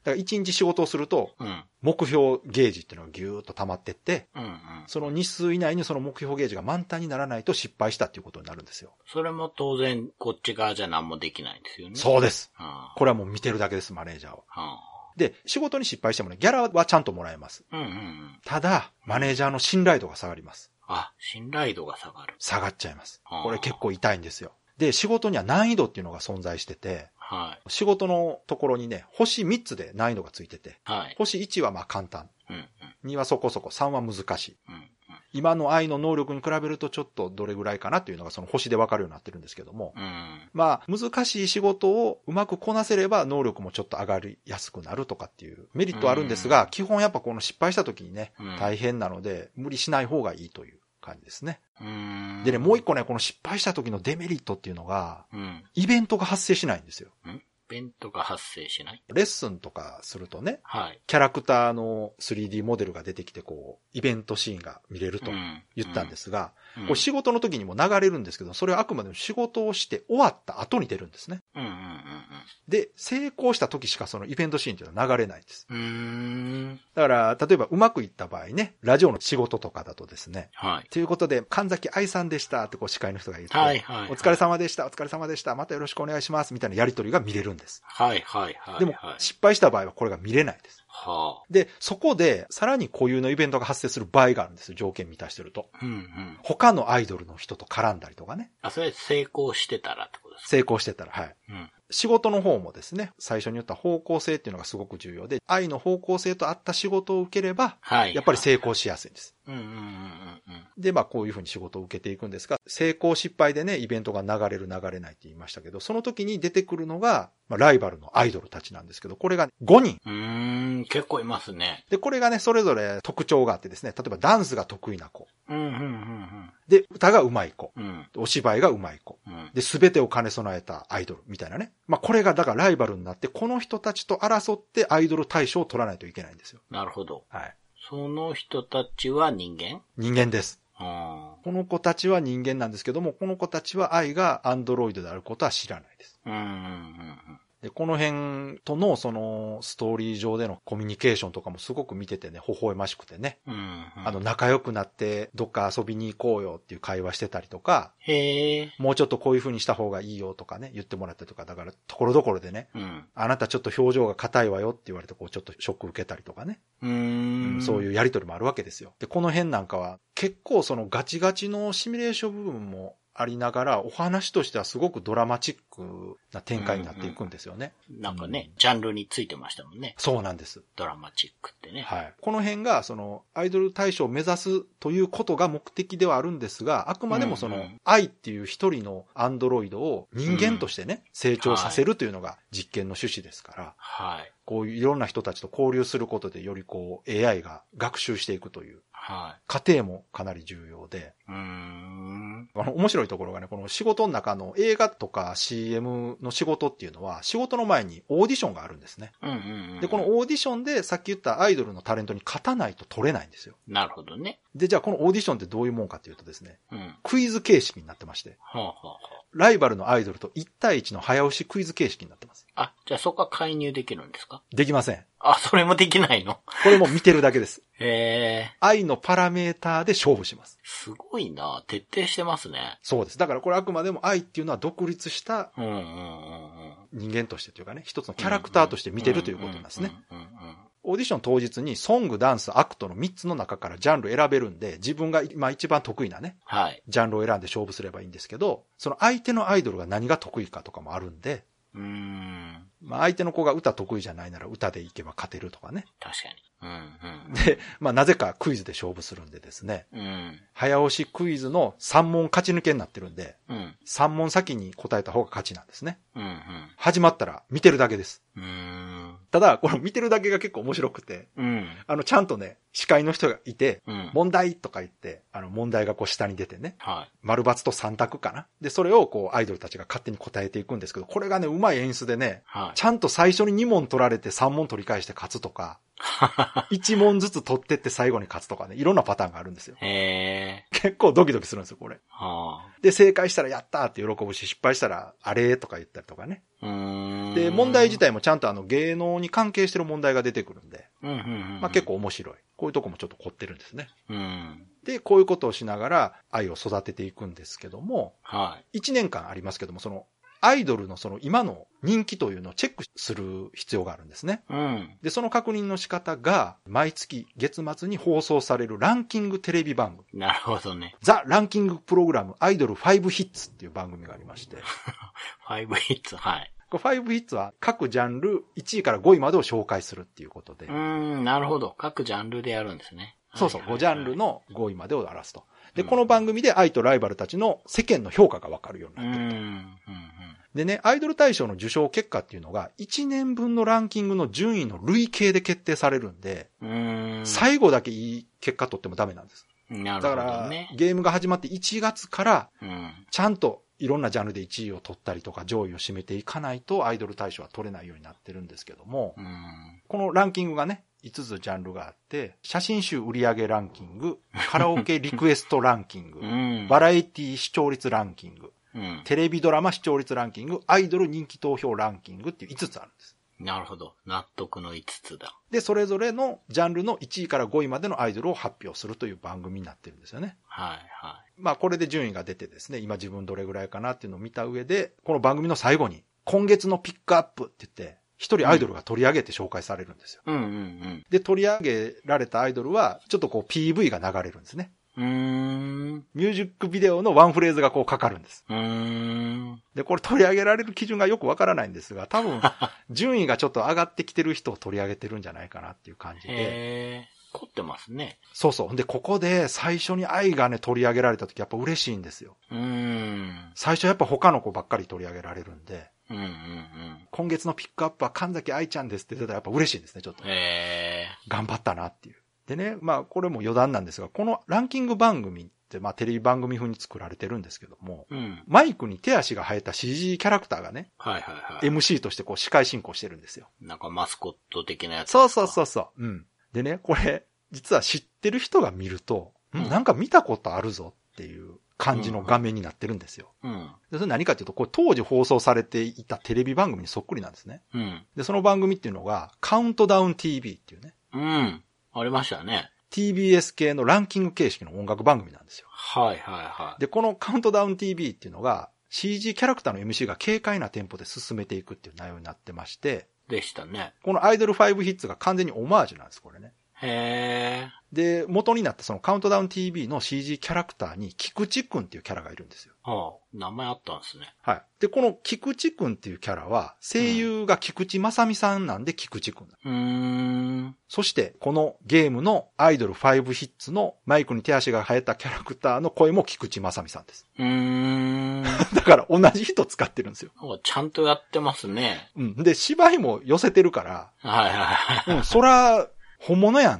だから1日仕事をすると、目標ゲージっていうのがギューッと溜まってって、その日数以内にその目標ゲージが満タンにならないと失敗したっていうことになるんですよ。 それも当然こっち側じゃ何もできないんですよね。 そうです。これはもう見てるだけです、マネージャーは。で、仕事に失敗してもね、ギャラはちゃんともらえます。ただ、マネージャーの信頼度が下がります。 あ、信頼度が下がる。 下がっちゃいます。これ結構痛いんですよ。で、仕事には難易度っていうのが存在してて、仕事のところにね、星3つで難易度がついてて、星1はまあ簡単、2はそこそこ、3は難しい。今の愛の能力に比べるとちょっとどれぐらいかなっていうのがその星でわかるようになってるんですけども、まあ難しい仕事をうまくこなせれば能力もちょっと上がりやすくなるとかっていうメリットはあるんですが、基本やっぱこの失敗した時にね、大変なので無理しない方がいいという感じですね。でね、もう一個ね、この失敗した時のデメリットっていうのが、イベントが発生しないんですよ。 イベントが発生しない？ レッスンとかするとね、キャラクターの 3D モデルが出てきてこう、イベントシーンが見れると言ったんですが、これ仕事の時にも流れるんですけど、それはあくまでも仕事をして終わった後に出るんですね。で、成功した時しかそのイベントシーンっていうのは流れないんです。だから、例えばうまくいった場合ね、ラジオの仕事とかだとですね、ということで、神崎愛さんでしたってこう司会の人が言って、お疲れ様でした、お疲れ様でした、またよろしくお願いします、みたいなやりとりが見れるんです。でも、失敗した場合はこれが見れないです。で、そこで、さらに固有のイベントが発生する場合があるんですよ。条件満たしてると。他のアイドルの人と絡んだりとかね。 あ、それ成功してたらってことですか？ 成功してたら、はい。仕事の方もですね、最初に言った方向性っていうのがすごく重要で、愛の方向性と合った仕事を受ければ、やっぱり成功しやすいんです。で、まあこういうふうに仕事を受けていくんですが、成功失敗でね、イベントが流れる流れないって言いましたけど、その時に出てくるのが、まあ、ライバルのアイドルたちなんですけど、これが5人。 結構いますね。 で、これがね、それぞれ特徴があってですね、例えばダンスが得意な子。で、歌が上手い子。お芝居が上手い子。で、すべてを兼ね備えたアイドルみたいなね。まあ、これがだからライバルになって、この人たちと争ってアイドル大賞を取らないといけないんですよ。 なるほど。 はい。 その人たちは人間？ 人間です。この子たちは人間なんですけども、この子たちは愛がアンドロイドであることは知らないです。で、この辺とのそのストーリー上でのコミュニケーションとかもすごく見ててね、微笑ましくてね。仲良くなってどっか遊びに行こうよっていう会話してたりとか、もうちょっとこういう風にした方がいいよとかね、言ってもらったりとか、だからところどころでね、あなたちょっと表情が硬いわよって言われてこうちょっとショック受けたりとかね。そういうやりとりもあるわけですよ。で、この辺なんかは結構そのガチガチのシミュレーション部分もありながら、お話としてはすごくドラマチックな展開になっていくんですよね。 なんかね、ジャンルについてましたもんね。 そうなんです。 ドラマチックってね。 はい。この辺が、その、アイドル大賞を目指すということが目的ではあるんですが、あくまでもその、愛っていう一人のアンドロイドを人間としてね、成長させるというのが実験の趣旨ですから、こういういろんな人たちと交流することでよりこう AI が学習していくという過程もかなり重要で、面白いところがね、この仕事の中の映画とか CM の仕事っていうのは仕事の前にオーディションがあるんですね。で、このオーディションでさっき言ったアイドルのタレントに勝たないと取れないんですよ。 なるほどね。 で、じゃあこのオーディションってどういうもんかっていうとですね、クイズ形式になってまして、ライバルのアイドルと1対1の早押しクイズ形式になってます。 あ、じゃあそこは介入できるんですか？ できません。 あ、それもできないの？ これも見てるだけです。 愛のパラメーターで勝負します。 すごいな。徹底してますね。 そうです。だからこれあくまでも愛っていうのは独立した人間としてというかね、一つのキャラクターとして見てるということなんですね。オーディション当日にソング、ダンス、アクトの3つの中からジャンル選べるんで、自分が今一番得意なね、ジャンルを選んで勝負すればいいんですけど、その相手のアイドルが何が得意かとかもあるんで、まあ相手の子が歌得意じゃないなら歌でいけば勝てるとかね。 確かに。 で、まあなぜかクイズで勝負するんでですね。早押しクイズの3問勝ち抜けになってるんで、3問先に答えた方が勝ちなんですね。始まったら見てるだけです。ただ、この見てるだけが結構面白くて、ちゃんとね、司会の人がいて、問題とか言って、問題がこう下に出てね、丸×と3択かな。で、それをこうアイドルたちが勝手に答えていくんですけど、これがね、うまい演出でね、ちゃんと最初に2問取られて3問取り返して勝つとか、1問ずつ取ってって最後に勝つとかね、いろんなパターンがあるんですよ。結構ドキドキするんですよ、これ。で、正解したらやったーって喜ぶし、失敗したらあれーとか言ったりとかね。 で、問題自体もちゃんと芸能に関係してる問題が出てくるんで、まあ結構面白い。こういうとこもちょっと凝ってるんですね。で、こういうことをしながら愛を育てていくんですけども、 はい。 1年間ありますけども、その、アイドルのその今の人気というのをチェックする必要があるんですね。で、その確認の仕方が、毎月月末に放送されるランキングテレビ番組。 なるほどね。 ザ・ランキングプログラムアイドル5ヒッツっていう番組がありまして。 5ヒッツ、はい。 これ5ヒッツは各ジャンル1位から5位までを紹介するっていうことで。 なるほど。各ジャンルでやるんですね。 そうそう、5ジャンルの5位までを表すと。で、この番組で愛とライバルたちの世間の評価がわかるようになってると。でね、アイドル大賞の受賞結果っていうのが、1年分のランキングの順位の累計で決定されるんで、最後だけいい結果取ってもダメなんです。 なるほどね。 だから、ゲームが始まって1月から、ちゃんといろんなジャンルで1位を取ったりとか上位を占めていかないとアイドル大賞は取れないようになってるんですけども、このランキングがね、5つジャンルがあって、写真集売上ランキング、カラオケリクエストランキング、バラエティ視聴率ランキング、テレビドラマ視聴率ランキング、アイドル人気投票ランキングっていう5つあるんです。 なるほど。納得の5つだ。 で、それぞれのジャンルの1位から5位までのアイドルを発表するという番組になってるんですよね。 はいはい。 まあこれで順位が出てですね、今自分どれぐらいかなっていうのを見た上で、この番組の最後に、今月のピックアップって言って、一人アイドルが取り上げて紹介されるんですよ。で、取り上げられたアイドルは、ちょっとこう PV が流れるんですね。ミュージックビデオのワンフレーズがこうかかるんです。で、これ取り上げられる基準がよくわからないんですが、多分、順位がちょっと上がってきてる人を取り上げてるんじゃないかなっていう感じで。 凝ってますね。 そうそう。で、ここで最初に愛がね、取り上げられた時やっぱ嬉しいんですよ。最初やっぱ他の子ばっかり取り上げられるんで。今月のピックアップは神崎愛ちゃんですって出たらやっぱ嬉しいんですね、ちょっと。頑張ったなっていう。でね、まあこれも余談なんですが、このランキング番組ってまあテレビ番組風に作られてるんですけども、マイクに手足が生えた CG キャラクターがね、MC としてこう司会進行してるんですよ。 なんかマスコット的なやつ。 そう。でね、これ、実は知ってる人が見ると、なんか見たことあるぞっていう感じの画面になってるんですよ。でそれ何かというと、これ当時放送されていたテレビ番組にそっくりなんですね。で、その番組っていうのが、カウントダウン TV っていうね。 ありましたね。 TBS 系のランキング形式の音楽番組なんですよ。で、このカウントダウン TV っていうのが、CG キャラクターの MC が軽快なテンポで進めていくっていう内容になってまして。 でしたね。 このアイドル5ヒッツが完全にオマージュなんです、これね。で、元になったそのカウントダウン TV の CG キャラクターに菊池くんっていうキャラがいるんですよ。 名前あったんですね。 はい。で、この菊池くんっていうキャラは、声優が菊池正美さんなんで菊池くん。そして、このゲームのアイドル5ヒッツのマイクに手足が生えたキャラクターの声も菊池正美さんです。だから同じ人使ってるんですよ。 ちゃんとやってますね。 で、芝居も寄せてるから、そら、本物やんって。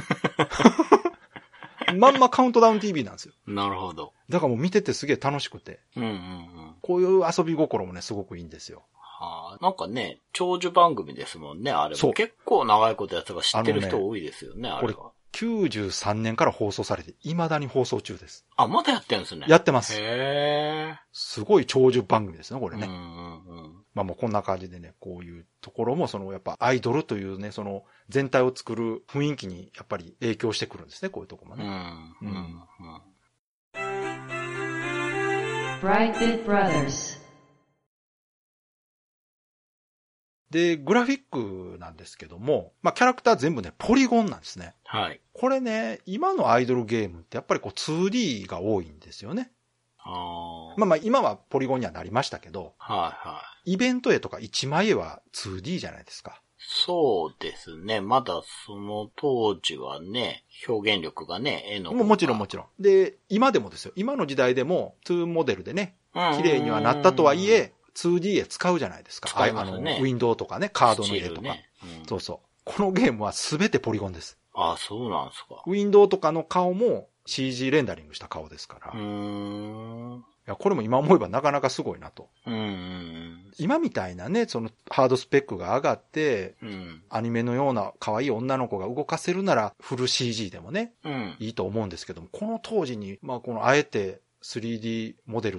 まんまカウントダウン TV なんですよ。 なるほど。 だからもう見ててすげえ楽しくて。こういう遊び心もね、すごくいいんですよ。 なんかね、長寿番組ですもんね、あれも。結構長いことやつが知ってる人多いですよね、あれは。 93年から放送されて、未だに放送中です。 まだやってるんですね。 やってます。すごい長寿番組ですね、これね。まあもうこんな感じでね、こういうところもやっぱアイドルというね、その全体を作る雰囲気にやっぱり影響してくるんですね、こういうところもね。 Brightbit Brothers。 で、グラフィックなんですけども、まあキャラクター全部ね、ポリゴンなんですね。これね、今のアイドルゲームってやっぱりこう 2D が多いんですよね。まあ今はポリゴンにはなりましたけど、イベント絵とか一枚絵は 2D じゃないですか。 そうですね。まだその当時はね、表現力がね、絵の。 もちろん。で、今でもですよ。今の時代でも2モデルでね、綺麗にはなったとはいえ、2D 絵使うじゃないですか。 使いますね。 ウィンドウとかね、カードの絵とか。そうそう。このゲームはすべてポリゴンです。 そうなんですか。 ウィンドウとかの顔も CG レンダリングした顔ですから。いや、これも今思えばなかなかすごいなと。今みたいなね、そのハードスペックが上がって、アニメのような可愛い女の子が動かせるならフル CG でもね、いいと思うんですけども、この当時に、まあこのあえて 3D モデルで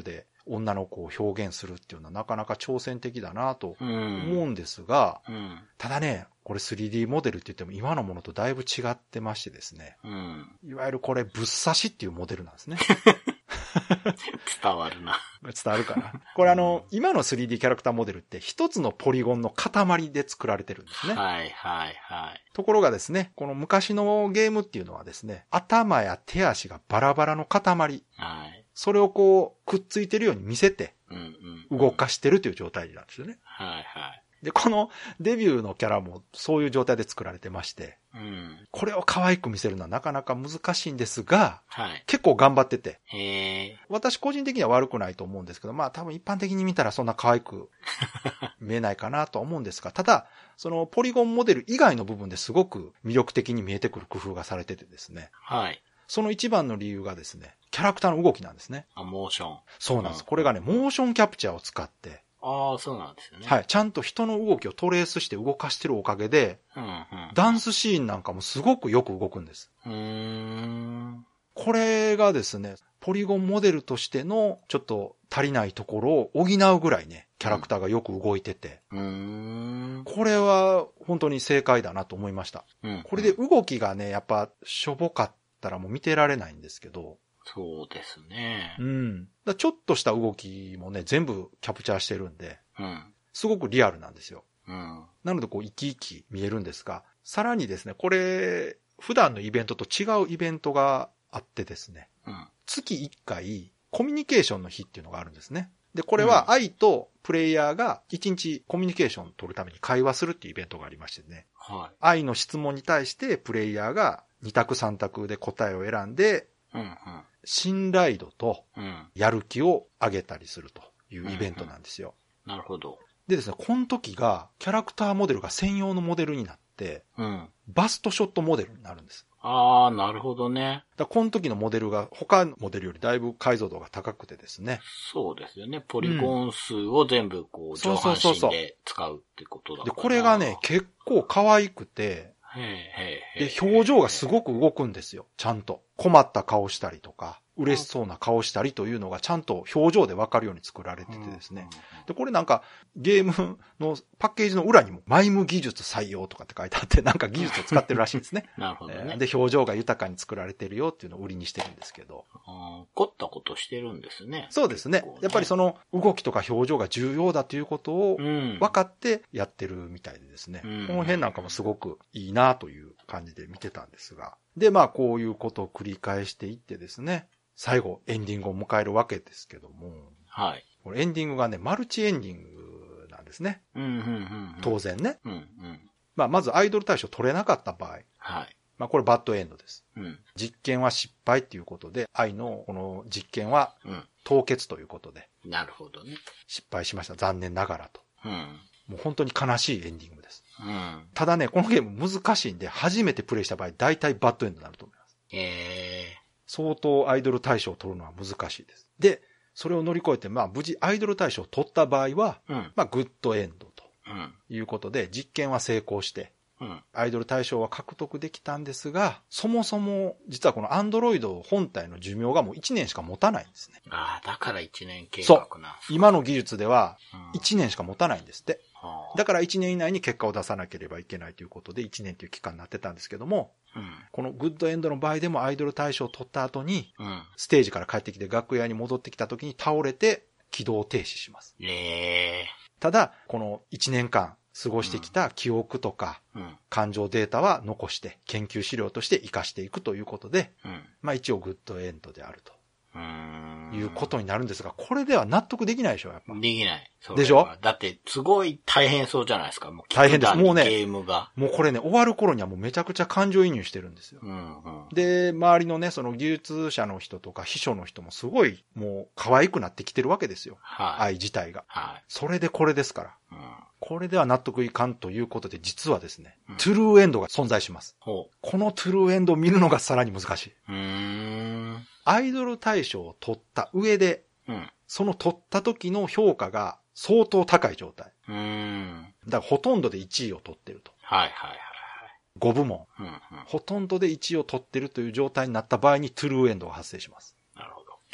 女の子を表現するっていうのはなかなか挑戦的だなと思うんですが、ただね、これ 3D モデルって言っても今のものとだいぶ違ってましてですね、いわゆるこれぶっ刺しっていうモデルなんですね。 伝わるな。 伝わるかな。これ今の 3D キャラクターモデルって一つのポリゴンの塊で作られてるんですね。 はいはいはい。 ところがですね、この昔のゲームっていうのはですね、頭や手足がバラバラの塊。はい。それをこう、くっついてるように見せて、動かしてるという状態なんですよね。 はいはい。 で、このデビューのキャラもそういう状態で作られてまして、これを可愛く見せるのはなかなか難しいんですが、結構頑張ってて、私個人的には悪くないと思うんですけど、まあ多分一般的に見たらそんな可愛く見えないかなとは思うんですが、ただ、そのポリゴンモデル以外の部分ですごく魅力的に見えてくる工夫がされててですね。はい。その一番の理由がですね、キャラクターの動きなんですね。 モーション。 そうなんです。これがね、モーションキャプチャーを使って、 そうなんですよね。 はい。ちゃんと人の動きをトレースして動かしてるおかげで、ダンスシーンなんかもすごくよく動くんです。これがですね、ポリゴンモデルとしてのちょっと足りないところを補うぐらいね、キャラクターがよく動いてて、これは本当に正解だなと思いました。これで動きがね、やっぱしょぼかったらもう見てられないんですけど、 そうですね。 ちょっとした動きもね、全部キャプチャーしてるんで、すごくリアルなんですよ。なのでこう生き生き見えるんですが、さらにですね、これ、普段のイベントと違うイベントがあってですね、月1回コミュニケーションの日っていうのがあるんですね。で、これは愛とプレイヤーが1日コミュニケーションを取るために会話するっていうイベントがありましてね、愛の質問に対してプレイヤーが2択3択で答えを選んで、信頼度とやる気を上げたりするというイベントなんですよ。 なるほど。 でですね、この時がキャラクターモデルが専用のモデルになって、バストショットモデルになるんです。 なるほどね。 この時のモデルが他のモデルよりだいぶ解像度が高くてですね。 そうですよね。ポリゴン数を全部こう上半身で使うってことだから。 で、これがね、結構可愛くて、で、表情がすごく動くんですよ。ちゃんと。困った顔したりとか、嬉しそうな顔したりというのがちゃんと表情でわかるように作られててですね。で、これなんかゲームのパッケージの裏にもマイム技術採用とかって書いてあって、なんか技術を使ってるらしいんですね。 なるほどね。 で、表情が豊かに作られてるよっていうのを売りにしてるんですけど。 凝ったことしてるんですね。 そうですね。やっぱりその動きとか表情が重要だということを分かってやってるみたいでですね。この辺なんかもすごくいいなという感じで見てたんですが。で、まあこういうことを繰り返していってですね。最後、エンディングを迎えるわけですけども。はい。これエンディングがね、マルチエンディングなんですね。当然ね。まあ、まずアイドル大賞取れなかった場合。はい。まあ、これバッドエンドです。実験は失敗っていうことで、愛のこの実験は凍結ということで。 なるほどね。 失敗しました。残念ながらと。もう本当に悲しいエンディングです。ただね、このゲーム難しいんで、初めてプレイした場合、大体バッドエンドになると思います。相当アイドル大賞を取るのは難しいです。で、それを乗り越えて、まあ無事アイドル大賞を取った場合は、まあグッドエンドということで、実験は成功して、アイドル大賞は獲得できたんですが、そもそも実はこのアンドロイド本体の寿命がもう1年しか持たないんですね。 だから1年計画なんですか。 今の技術では1年しか持たないんですって。だから1年以内に結果を出さなければいけないということで1年という期間になってたんですけども、このグッドエンドの場合でもアイドル大賞を取った後に、ステージから帰ってきて楽屋に戻ってきた時に倒れて起動停止します。ただ、この1年間過ごしてきた記憶とか感情データは残して研究資料として活かしていくということで、まあ一応グッドエンドであると。いうことになるんですが、これでは納得できないでしょ、やっぱ。 できない。 でしょ？ だって、すごい大変そうじゃないですか、もう大変です。もうね、 ゲームが。 もうこれね、終わる頃にはもうめちゃくちゃ感情移入してるんですよ。で、周りのね、その技術者の人とか秘書の人もすごい、もう可愛くなってきてるわけですよ。愛自体が。それでこれですから。これでは納得いかんということで、実はですね、トゥルーエンドが存在します。このトゥルーエンドを見るのがさらに難しい。アイドル大賞を取った上で、その取った時の評価が相当高い状態。だからほとんどで1位を取ってると。5部門、ほとんどで1位を取ってるという状態になった場合にトゥルーエンドが発生します。 なるほど。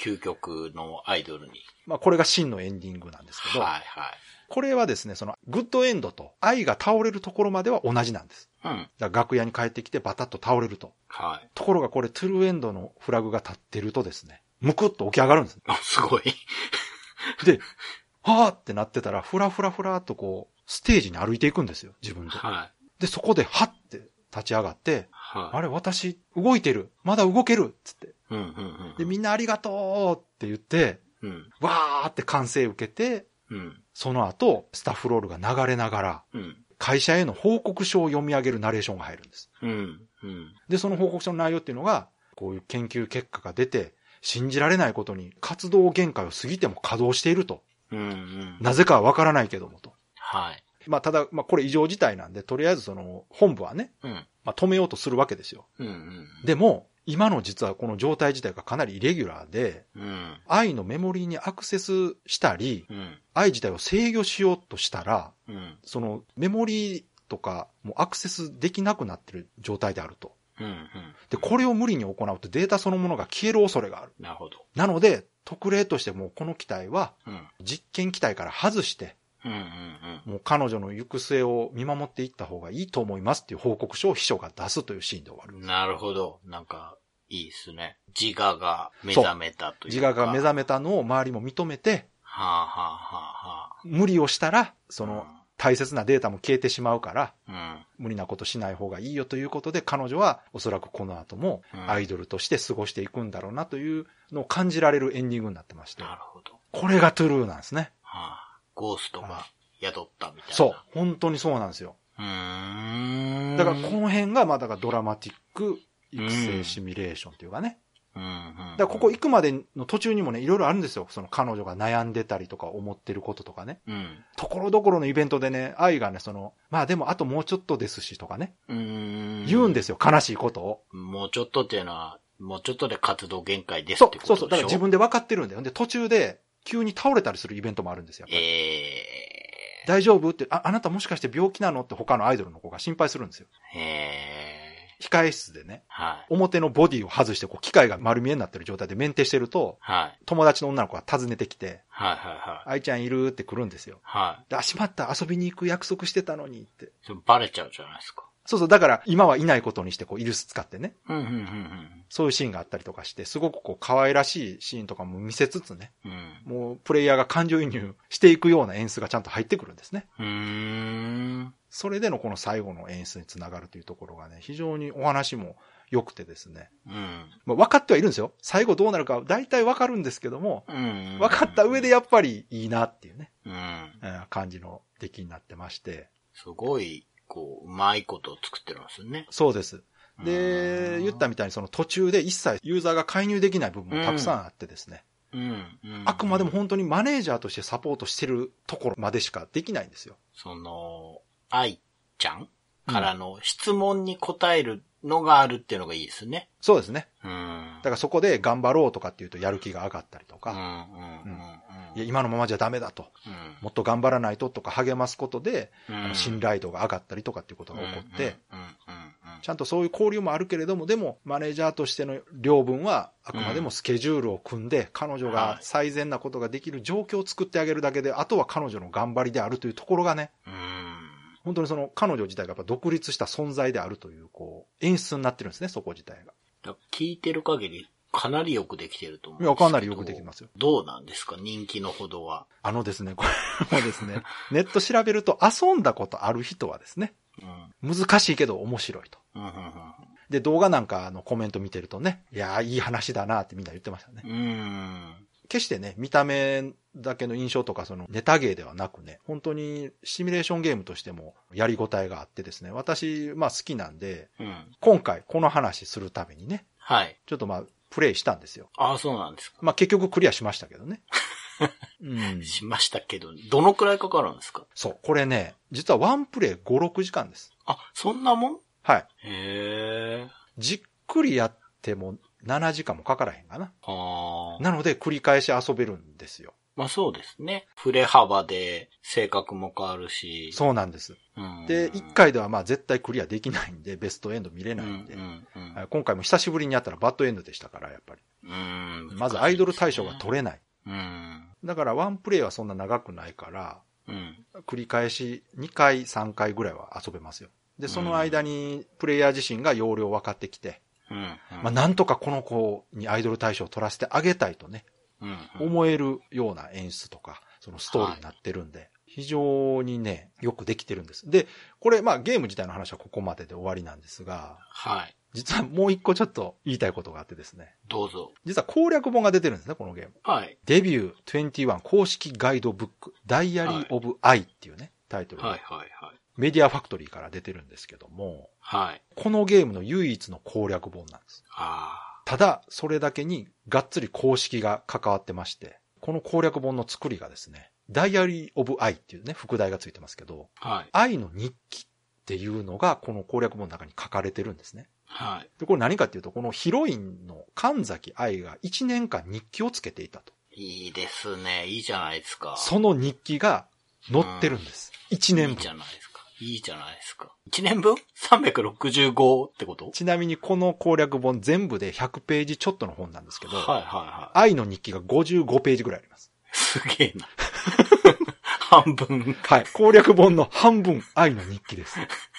究極のアイドルに。 まあこれが真のエンディングなんですけど。 はいはい。 これはですね、そのグッドエンドと愛が倒れるところまでは同じなんです。 うん。 だから楽屋に帰ってきてバタッと倒れると。 はい。 ところがこれトゥルーエンドのフラグが立ってるとですね、むくっと起き上がるんです。 あ、すごい。 で、はーってなってたら、ふらふらふらっとこう、ステージに歩いていくんですよ、自分で。 はい。 で、そこで、はって立ち上がって、 はい。 あれ、私、動いてる。まだ動けるつって。 うんうんうん。 で、みんなありがとうって言って、 うん。 わーって歓声受けて、 うん。 その後、スタッフロールが流れながら、 うん。 会社への報告書を読み上げるナレーションが入るんです。 うん。うん。 で、その報告書の内容っていうのが、こういう研究結果が出て、信じられないことに活動限界を過ぎても稼働していると。 うんうん。 なぜかはわからないけどもと。 はい。 まあ、ただ、まあ、これ異常事態なんで、とりあえずその、本部はね、 うん。 まあ、止めようとするわけですよ。 うんうん。 でも、今の実はこの状態自体がかなりイレギュラーで、 うん。 愛のメモリーにアクセスしたり、 うん。 愛自体を制御しようとしたら、 うん。 そのメモリーとかもアクセスできなくなってる状態であると。 うん。うん。 で、これを無理に行うとデータそのものが消える恐れがある。 なるほど。 なので、特例としてもうこの機体は、 うん。 実験機体から外して、 うんうんうん。 もう彼女の行く末を見守っていった方がいいと思いますっていう報告書を秘書が出すというシーンで終わる。 なるほど。なんか、いいですね。自我が目覚めたというか。 自我が目覚めたのを周りも認めて、 はあはあはあはあ。 無理をしたら、その大切なデータも消えてしまうから、 うん。 無理なことしない方がいいよということで、彼女はおそらくこの後もアイドルとして過ごしていくんだろうなというのを感じられるエンディングになってまして。 なるほど。 これがトゥルーなんですね。 はあ、ゴーストが宿ったみたいな。 そう。本当にそうなんですよ。だからこの辺が、まあだからドラマティック育成シミュレーションというかね。だからここ行くまでの途中にもね、いろいろあるんですよ。その彼女が悩んでたりとか思ってることとかね。うん。ところどころのイベントでね、愛がね、その、まあでもあともうちょっとですしとかね。言うんですよ、悲しいことを。 もうちょっとっていうのは、もうちょっとで活動限界ですってことでしょ。 そうそう。だから自分で分かってるんだよ。で、途中で急に倒れたりするイベントもあるんですよ。大丈夫って、あなたもしかして病気なのって他のアイドルの子が心配するんですよ。控え室でね、はい、表のボディを外してこう機械が丸見えになってる状態でメンテしてると、はい、友達の女の子が訪ねてきて、はいはいはい、愛ちゃんいるって来るんですよ。はい、で、あ、しまった、遊びに行く約束してたのにって。 それバレちゃうじゃないですか。 そうそう、だから今はいないことにしてこうイルス使ってね、 うんうんうんうん、 そういうシーンがあったりとかして、すごくこう可愛らしいシーンとかも見せつつね、うん、もうプレイヤーが感情移入していくような演出がちゃんと入ってくるんですね。それでのこの最後の演出につながるというところがね、非常にお話も良くてですね。うん、まあ、分かってはいるんですよ。最後どうなるか大体分かるんですけども、分かった上でやっぱりいいなっていうね、感じの出来になってまして。 すごい、こう、うまいことを作ってるんですよね。 そうです。で、言ったみたいにその途中で一切ユーザーが介入できない部分もたくさんあってですね。あくまでも本当にマネージャーとしてサポートしてるところまでしかできないんですよ。 その、愛ちゃんからの質問に答えるのがあるっていうのがいいですね。 そうですね。だからそこで頑張ろうとかっていうとやる気が上がったりとか、いや今のままじゃダメだと、もっと頑張らないととか励ますことで、信頼度が上がったりとかっていうことが起こって、ちゃんとそういう交流もあるけれども、でもマネージャーとしての領分はあくまでもスケジュールを組んで、彼女が最善なことができる状況を作ってあげるだけで、あとは彼女の頑張りであるというところがね、本当にその彼女自体がやっぱ独立した存在であるという、こう、演出になってるんですね、そこ自体が。 聞いてる限り、かなりよくできてると思うんですけど。 いや、かなりよくできますよ。 どうなんですか、人気のほどは。 ですね、これもですね、ネット調べると遊んだことある人はですね、難しいけど面白いと。で、動画なんかのコメント見てるとね、いやー、いい話だなってみんな言ってましたね。決してね、見た目だけの印象とかそのネタゲーではなくね、本当にシミュレーションゲームとしてもやりごたえがあってですね、私、まあ好きなんで、今回この話するためにね、はい。ちょっとまあ、プレイしたんですよ。 ああ、そうなんですか。 まあ結局クリアしましたけどね。 しましたけど、どのくらいかかるんですか？ そう、これね、実はワンプレイ5、6時間です。 あ、そんなもん？ はい。 へー。 じっくりやっても7時間もかからへんかな。なので繰り返し遊べるんですよ。 まあそうですね。振れ幅で性格も変わるし。 そうなんです。で、1回ではまあ絶対クリアできないんで、ベストエンド見れないんで、今回も久しぶりにやったらバッドエンドでしたから、やっぱり。まずアイドル大賞が取れない。だからワンプレイはそんな長くないから、繰り返し2回3回ぐらいは遊べますよ。で、その間にプレイヤー自身が容量分かってきて、まあなんとかこの子にアイドル大賞を取らせてあげたいとね、思えるような演出とか、そのストーリーになってるんで、非常にね、よくできてるんです。で、これまあゲーム自体の話はここまでで終わりなんですが、実はもう一個ちょっと言いたいことがあってですね。 どうぞ。 実は攻略本が出てるんですね、このゲーム。デビュー21公式ガイドブック、ダイアリーオブアイっていうね、タイトルで。メディアファクトリーから出てるんですけども、このゲームの唯一の攻略本なんです。ただ、それだけにがっつり公式が関わってまして、この攻略本の作りがですね、ダイアリーオブアイっていうね、副題がついてますけど、愛の日記っていうのがこの攻略本の中に書かれてるんですね。で、これ何かっていうと、このヒロインの神崎愛が1年間日記をつけていたと。 いいですね。いいじゃないですか。 その日記が載ってるんです。1年分。 いいじゃないですか。いいじゃないですか。1年分 ?365 ってこと？ ちなみにこの攻略本全部で100ページちょっとの本なんですけど、愛の日記が55ページぐらいあります。 すげえな。半分。 攻略本の半分、愛の日記です。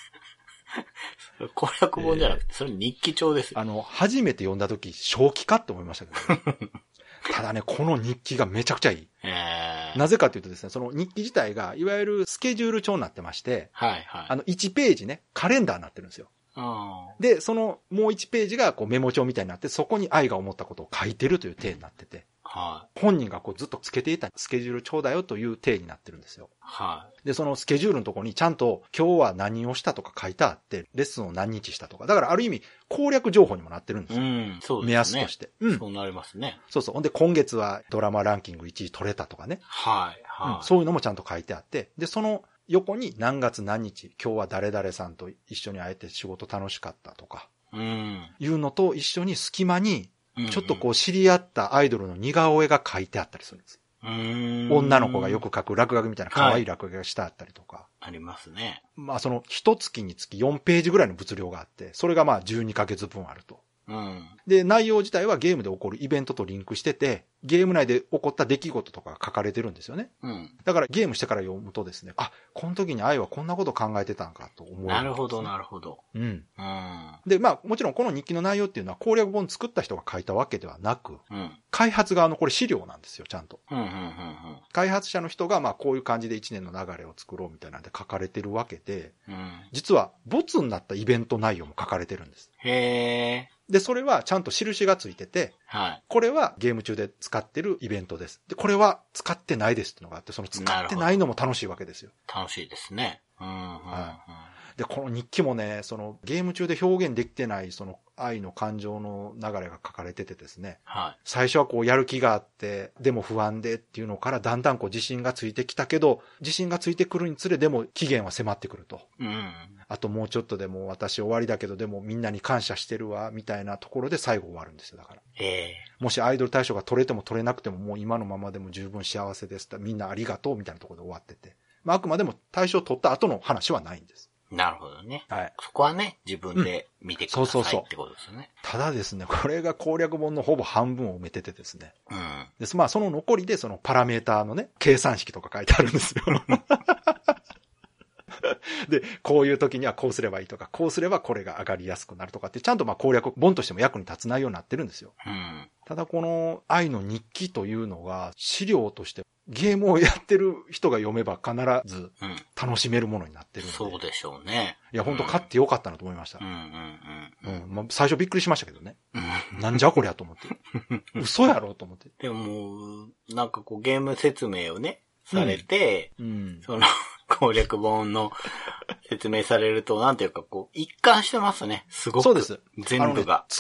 攻略本じゃなくて、それ日記帳ですよ。 初めて読んだ時、正気かって思いましたけど、ね、ただね、この日記がめちゃくちゃいい。なぜかというとですね、その日記自体が、いわゆるスケジュール帳になってまして、1ページね、カレンダーになってるんですよ。で、そのもう1ページがこうメモ帳みたいになって、そこに愛が思ったことを書いてるという体になってて、本人がこうずっとつけていたスケジュール帳だよという体になってるんですよ。で、そのスケジュールのところにちゃんと今日は何をしたとか書いてあって、レッスンを何日したとか、だからある意味攻略情報にもなってるんですよ。 そうですね。 目安として。 そうなりますね。 そうそう。ほんで今月はドラマランキング1位取れたとかね。そういうのもちゃんと書いてあって、で、その横に何月何日、今日は誰々さんと一緒に会えて仕事楽しかったとか、いうのと一緒に隙間に、ちょっとこう知り合ったアイドルの似顔絵が書いてあったりするんです。女の子がよく書く落書きみたいな可愛い落書きがしてあったりとか。 ありますね。 まあその一月につき4ページぐらいの物量があって、それがまあ12ヶ月分あると。で、内容自体はゲームで起こるイベントとリンクしてて、ゲーム内で起こった出来事とかが書かれてるんですよね。だからゲームしてから読むとですね、あ、この時に愛はこんなこと考えてたんかと思う、ね。 なるほど、なるほど。 で、まあもちろんこの日記の内容っていうのは攻略本作った人が書いたわけではなく、開発側のこれ資料なんですよ、ちゃんと。開発者の人がまあこういう感じで1年の流れを作ろうみたいなんで書かれてるわけで、実はボツになったイベント内容も書かれてるんです。で、それはちゃんと印がついてて、これはゲーム中で使ってるイベントです。で、これは使ってないですってのがあって、その使ってないのも楽しいわけですよ。 楽しいですね。 で、この日記もね、そのゲーム中で表現できてないその愛の感情の流れが書かれててですね、最初はこうやる気があって、でも不安でっていうのからだんだんこう自信がついてきたけど、自信がついてくるにつれでも期限は迫ってくると。あともうちょっとでも私終わりだけどでもみんなに感謝してるわ、みたいなところで最後終わるんですよ、だから。もしアイドル大賞が取れても取れなくてももう今のままでも十分幸せですと、みんなありがとうみたいなところで終わってて。まああくまでも大賞取った後の話はないんです。 なるほどね。そこはね、自分で見てくださいってことですよね。 ただですね、これが攻略本のほぼ半分を埋めててですね。で、まあその残りでそのパラメーターのね、計算式とか書いてあるんですよ。で、こういう時にはこうすればいいとか、こうすればこれが上がりやすくなるとかって、ちゃんとまあ攻略本としても役に立つ内容になってるんですよ。ただこの愛の日記というのが資料としてゲームをやってる人が読めば必ず楽しめるものになってるんで。 そうでしょうね。 いや、本当買ってよかったなと思いました。まあ、最初びっくりしましたけどね。なんじゃこりゃと思って。嘘やろと思って。 でも、なんかこうゲーム説明をね、されて、その攻略本の説明されると、なんていうかこう、一貫してますね。すごく。 そうです。 全部が。 作っ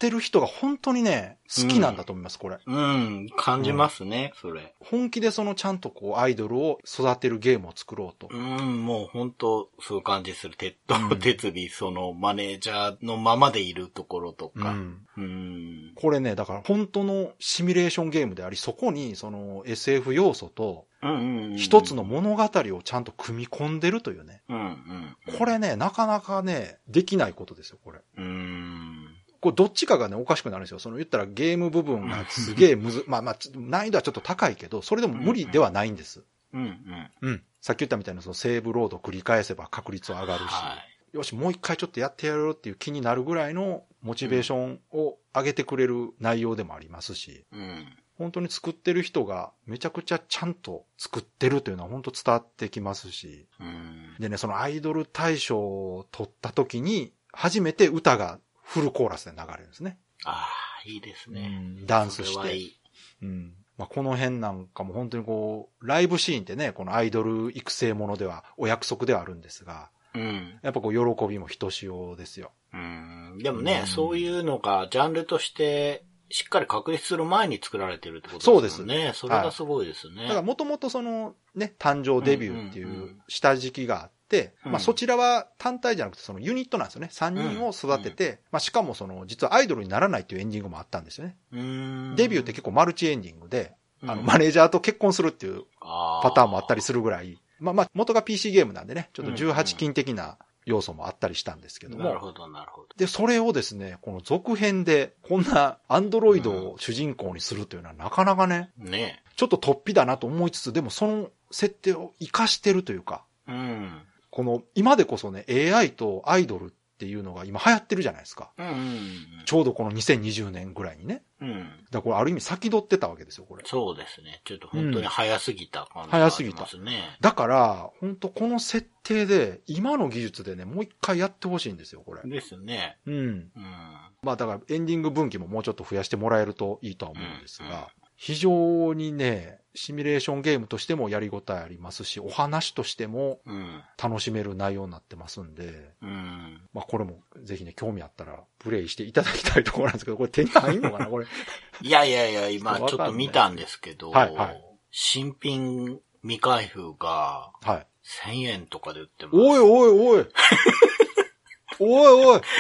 ってる人が本当にね、好きなんだと思います、これ。 感じますね、それ。 本気でちゃんとアイドルを育てるゲームを作ろうと。 もう本当、そういう感じする。鉄尾、マネージャーのままでいるところとか。 これね、だから本当のシミュレーションゲームであり、そこにSF 要素と、一つの物語をちゃんと組み込んでるというね。これね、なかなかね、できないことですよ、これ。これどっちかがね、おかしくなるんですよ。言ったらゲーム部分がすげえ難易度はちょっと高いけど、それでも無理ではないんです。さっき言ったみたいなセーブロード繰り返せば確率は上がるし、よし、もう一回ちょっとやってやろうっていう気になるぐらいのモチベーションを上げてくれる内容でもありますし、本当に作ってる人がめちゃくちゃちゃんと作ってるというのは本当伝わってきますし、でね、アイドル大賞を取った時に初めて歌がフルコーラスで流れるんですね。 いいですね。 ダンスして。この辺なんかも本当にライブシーンってね、このアイドル育成ものではお約束ではあるんですが、やっぱ喜びもひとしおですよ。 でもね、そういうのがジャンルとしてしっかり確立する前に作られてるってことですよね。そうです。それがすごいですね。 だからもともと誕生デビューっていう下敷きがあって、そちらは単体じゃなくてユニットなんですよね。3人を育てて、しかも実はアイドルにならないっていうエンディングもあったんですよね。デビューって結構マルチエンディングで、マネージャーと結婚するっていうパターンもあったりするぐらい、元が PC ゲームなんでね、ちょっと18禁的な要素もあったりしたんですけども。 なるほど、なるほど。 で、それをですね、この続編で、こんなアンドロイドを主人公にするというのはなかなかね、ちょっと突飛だなと思いつつ、でもその設定を活かしてるというか、この、今でこそね、AI とアイドルっていうのが今流行ってるじゃないですか。ちょうどこの2020年ぐらいにね。だからこれある意味先取ってたわけですよ、これ。 そうですね。ちょっと本当に早すぎた感じがありますね。早すぎた。 だから、本当この設定で、今の技術でね、もう一回やってほしいんですよ、これ。 ですね。 だからエンディング分岐ももうちょっと増やしてもらえるといいとは思うんですが、非常にね、シミュレーションゲームとしてもやりごたえありますし、お話としても楽しめる内容になってますんで、これもぜひね、興味あったらプレイしていただきたいところなんですけど、これ手に入んのかなこれ。 いや、今ちょっと見たんですけど、新品未開封が1000円とかで売ってます。 おいおいおいおい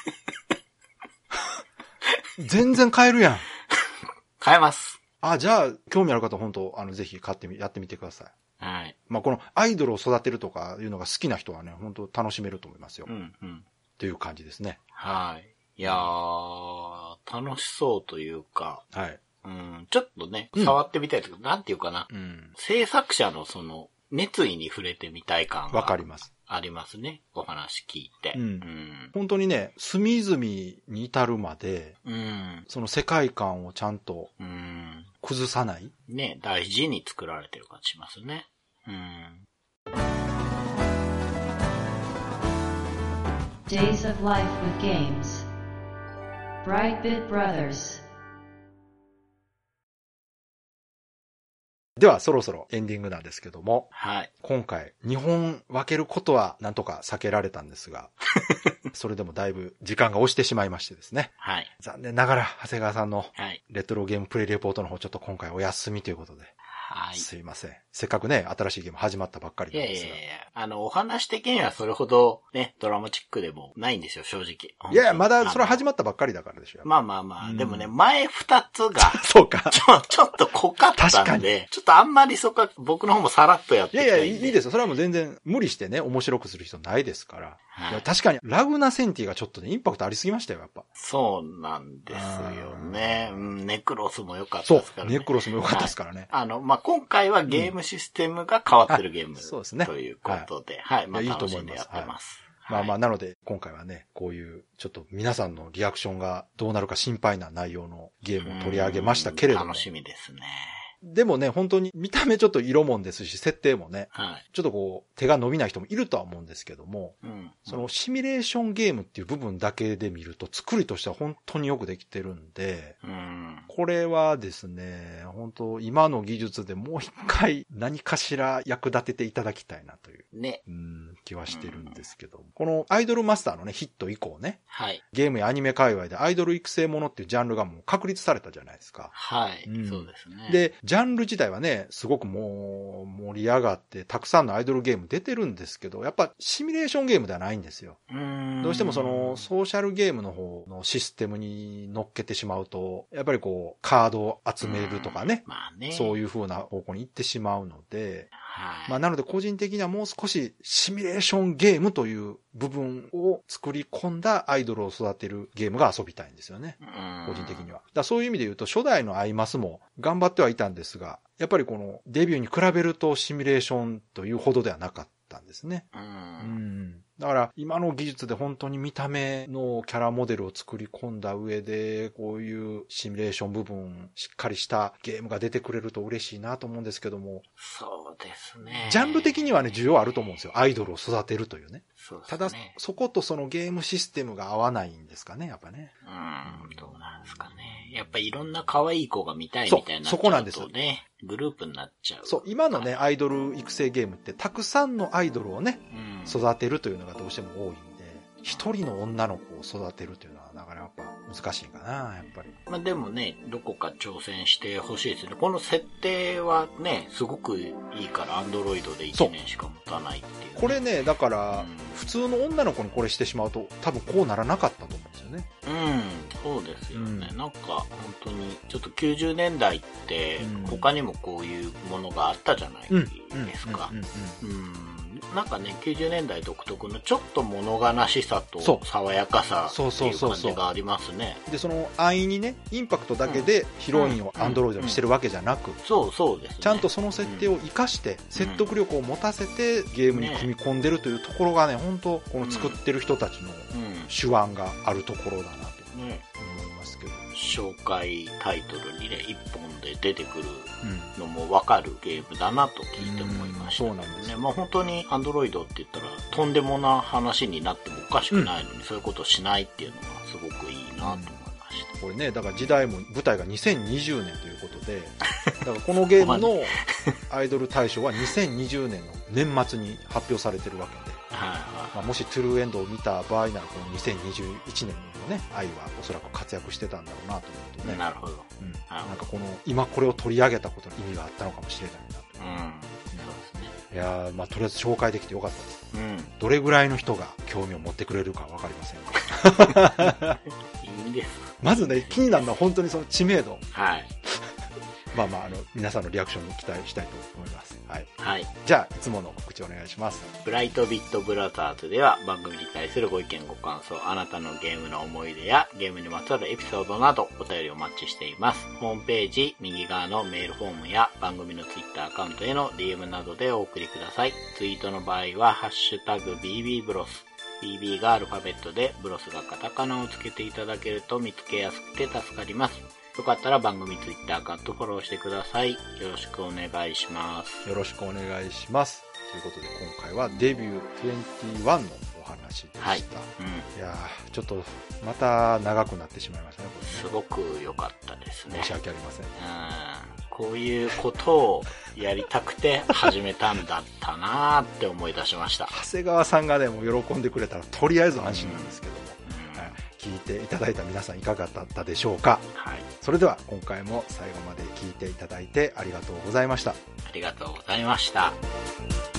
全然買えるやん。 買えます。 じゃあ、興味ある方は本当、ぜひ買ってやってみてください。 はい。 このアイドルを育てるとかいうのが好きな人はね、本当楽しめると思いますよ。という感じですね。 はい。いやー、楽しそうというか、ちょっとね、触ってみたいとか、なんていうかな、制作者の熱意に触れてみたい感が。 わかります。 ありますね。お話聞いて。 本当にね、隅々に至るまで、その世界観をちゃんと、崩さない。 ね、大事に作られてる感じしますね。 Days of Life with Games Brightbit Brothers。 ではそろそろエンディングなんですけども、今回2本分けることはなんとか避けられたんですが、それでもだいぶ時間が押してしまいましてですね。残念ながら長谷川さんのレトロゲームプレイレポートの方ちょっと今回お休みということで。すいません。せっかくね、新しいゲーム始まったばっかりなんですが。 お話的にはそれほどね、ドラマチックでもないんですよ、正直。 いや、まだそれ始まったばっかりだからでしょ。 でもね、前2つが、 そうか。 ちょっと濃かったんで、ちょっとあんまりそこは僕の方もさらっとやっていきたいんで。 いいですよ。それはもう全然無理してね、面白くする人ないですから。確かに、ラグナセンティがちょっとね、インパクトありすぎましたよ、やっぱ。 そうなんですよね。ネクロスも良かったですからね。 ネクロスも良かったですからね。 今回はゲームシステムが変わってるゲーム、そうですね。ということで、楽しんでやってます。 なので、今回はね、こういう、ちょっと皆さんのリアクションがどうなるか心配な内容のゲームを取り上げましたけれども。 楽しみですね。 でもね、本当に見た目ちょっと色もんですし、設定もね、 はい、 ちょっとこう、手が伸びない人もいるとは思うんですけども、そのシミュレーションゲームっていう部分だけで見ると、作りとしては本当によくできてるんで、これはですね、本当今の技術でもう一回何かしら役立てていただきたいなという、 ね、 気はしてるんですけども、このアイドルマスターのね、ヒット以降ね、 はい、 ゲームやアニメ界隈でアイドル育成ものっていうジャンルがもう確立されたじゃないですか。 はい、そうですね。 で、ジャンル自体はね、すごくもう盛り上がって、たくさんのアイドルゲーム出てるんですけど、やっぱシミュレーションゲームではないんですよ。どうしてもそのソーシャルゲームの方のシステムに乗っけてしまうと、やっぱりこう、カードを集めるとかね、 まあね、 そういう風な方向に行ってしまうので、まあなので個人的にはもう少しシミュレーションゲームという部分を作り込んだアイドルを育てるゲームが遊びたいんですよね。個人的には。だそういう意味で言うと初代のアイマスも頑張ってはいたんですが、やっぱりこのデビューに比べるとシミュレーションというほどではなかったんですね。だから今の技術で本当に見た目のキャラモデルを作り込んだ上でこういうシミュレーション部分しっかりしたゲームが出てくれると嬉しいなと思うんですけども。 そうですね。 ジャンル的にはね需要あると思うんですよ。アイドルを育てるというね。 そうですね。 ただそことそのゲームシステムが合わないんですかね、やっぱね。 どうなんですかね。やっぱいろんな可愛い子が見たいみたいな、 そこなんですよね。グループになっちゃう。 そう、今のね、アイドル育成ゲームってたくさんのアイドルをね、育てるというのがどうしても多いんで、一人の女の子を育てるというのはなかなかやっぱ難しいかな、やっぱり。 まあでもね、どこか挑戦してほしいですね。この設定はね、すごくいいからアンドロイドで1年しか持たないっていう、ね。 これね、だから、普通の女の子にこれしてしまうと多分こうならなかったと思うんですよね。 そうですよね。なんか本当にちょっと90年代って他にもこういうものがあったじゃないですか。なんかね、90年代独特のちょっと物悲しさと爽やかさっていう感じがありますね。 で、その安易にね、インパクトだけでヒロインをアンドロイドにしてるわけじゃなく、 そうですね。 ちゃんとその設定を活かして、説得力を持たせてゲームに組み込んでるというところがね、本当この作ってる人たちの手腕があるところだなと思いますけど。 紹介タイトルにね、一本で出てくるのも分かるゲームだなと聞いて思いました、ね。そうなんですね。まあ本当にアンドロイドって言ったらとんでもな話になってもおかしくないのに、そういうことをしないっていうのがすごくいいなと思いました。 これね、だから時代も舞台が2020年ということで、だからこのゲームのアイドル大賞は2020年の年末に発表されてるわけで。まあ、もしトゥルーエンドを見た場合ならこの2021年のね、愛はおそらく活躍してたんだろうなと思うとね。 なるほど。 なんかこの今これを取り上げたことに意味があったのかもしれないなと。そうですね。いやまあとりあえず紹介できてよかったです。どれぐらいの人が興味を持ってくれるかわかりませんが。 いいです。 まずね、気になるのは本当にその知名度。 はい。 まあまあ、皆さんのリアクションに期待したいと思います。はい。 はい。 じゃあ、いつもの告知お願いします。 ブライトビットブラザーズでは番組に対するご意見ご感想、あなたのゲームの思い出やゲームにまつわるエピソードなどお便りをお待ちしています。ホームページ右側のメールフォームや番組のツイッターアカウントへの DM などでお送りください。ツイートの場合は、ハッシュタグ BB ブロス。BB がアルファベットで、ブロスがカタカナをつけていただけると見つけやすくて助かります。よかったら番組ツイッターアカウントフォローしてください。よろしくお願いします。 よろしくお願いします。ということで今回はデビュー21のお話でした。はい。いやー、ちょっとまた長くなってしまいましたね。これね、 すごく良かったですね。 申し訳ありません。 こういうことをやりたくて始めたんだったなーって思い出しました。 長谷川さんがね、もう喜んでくれたらとりあえず安心なんですけども。聞いていただいた皆さんいかがだったでしょうか。はい。それでは今回も最後まで聞いていただいてありがとうございました。ありがとうございました。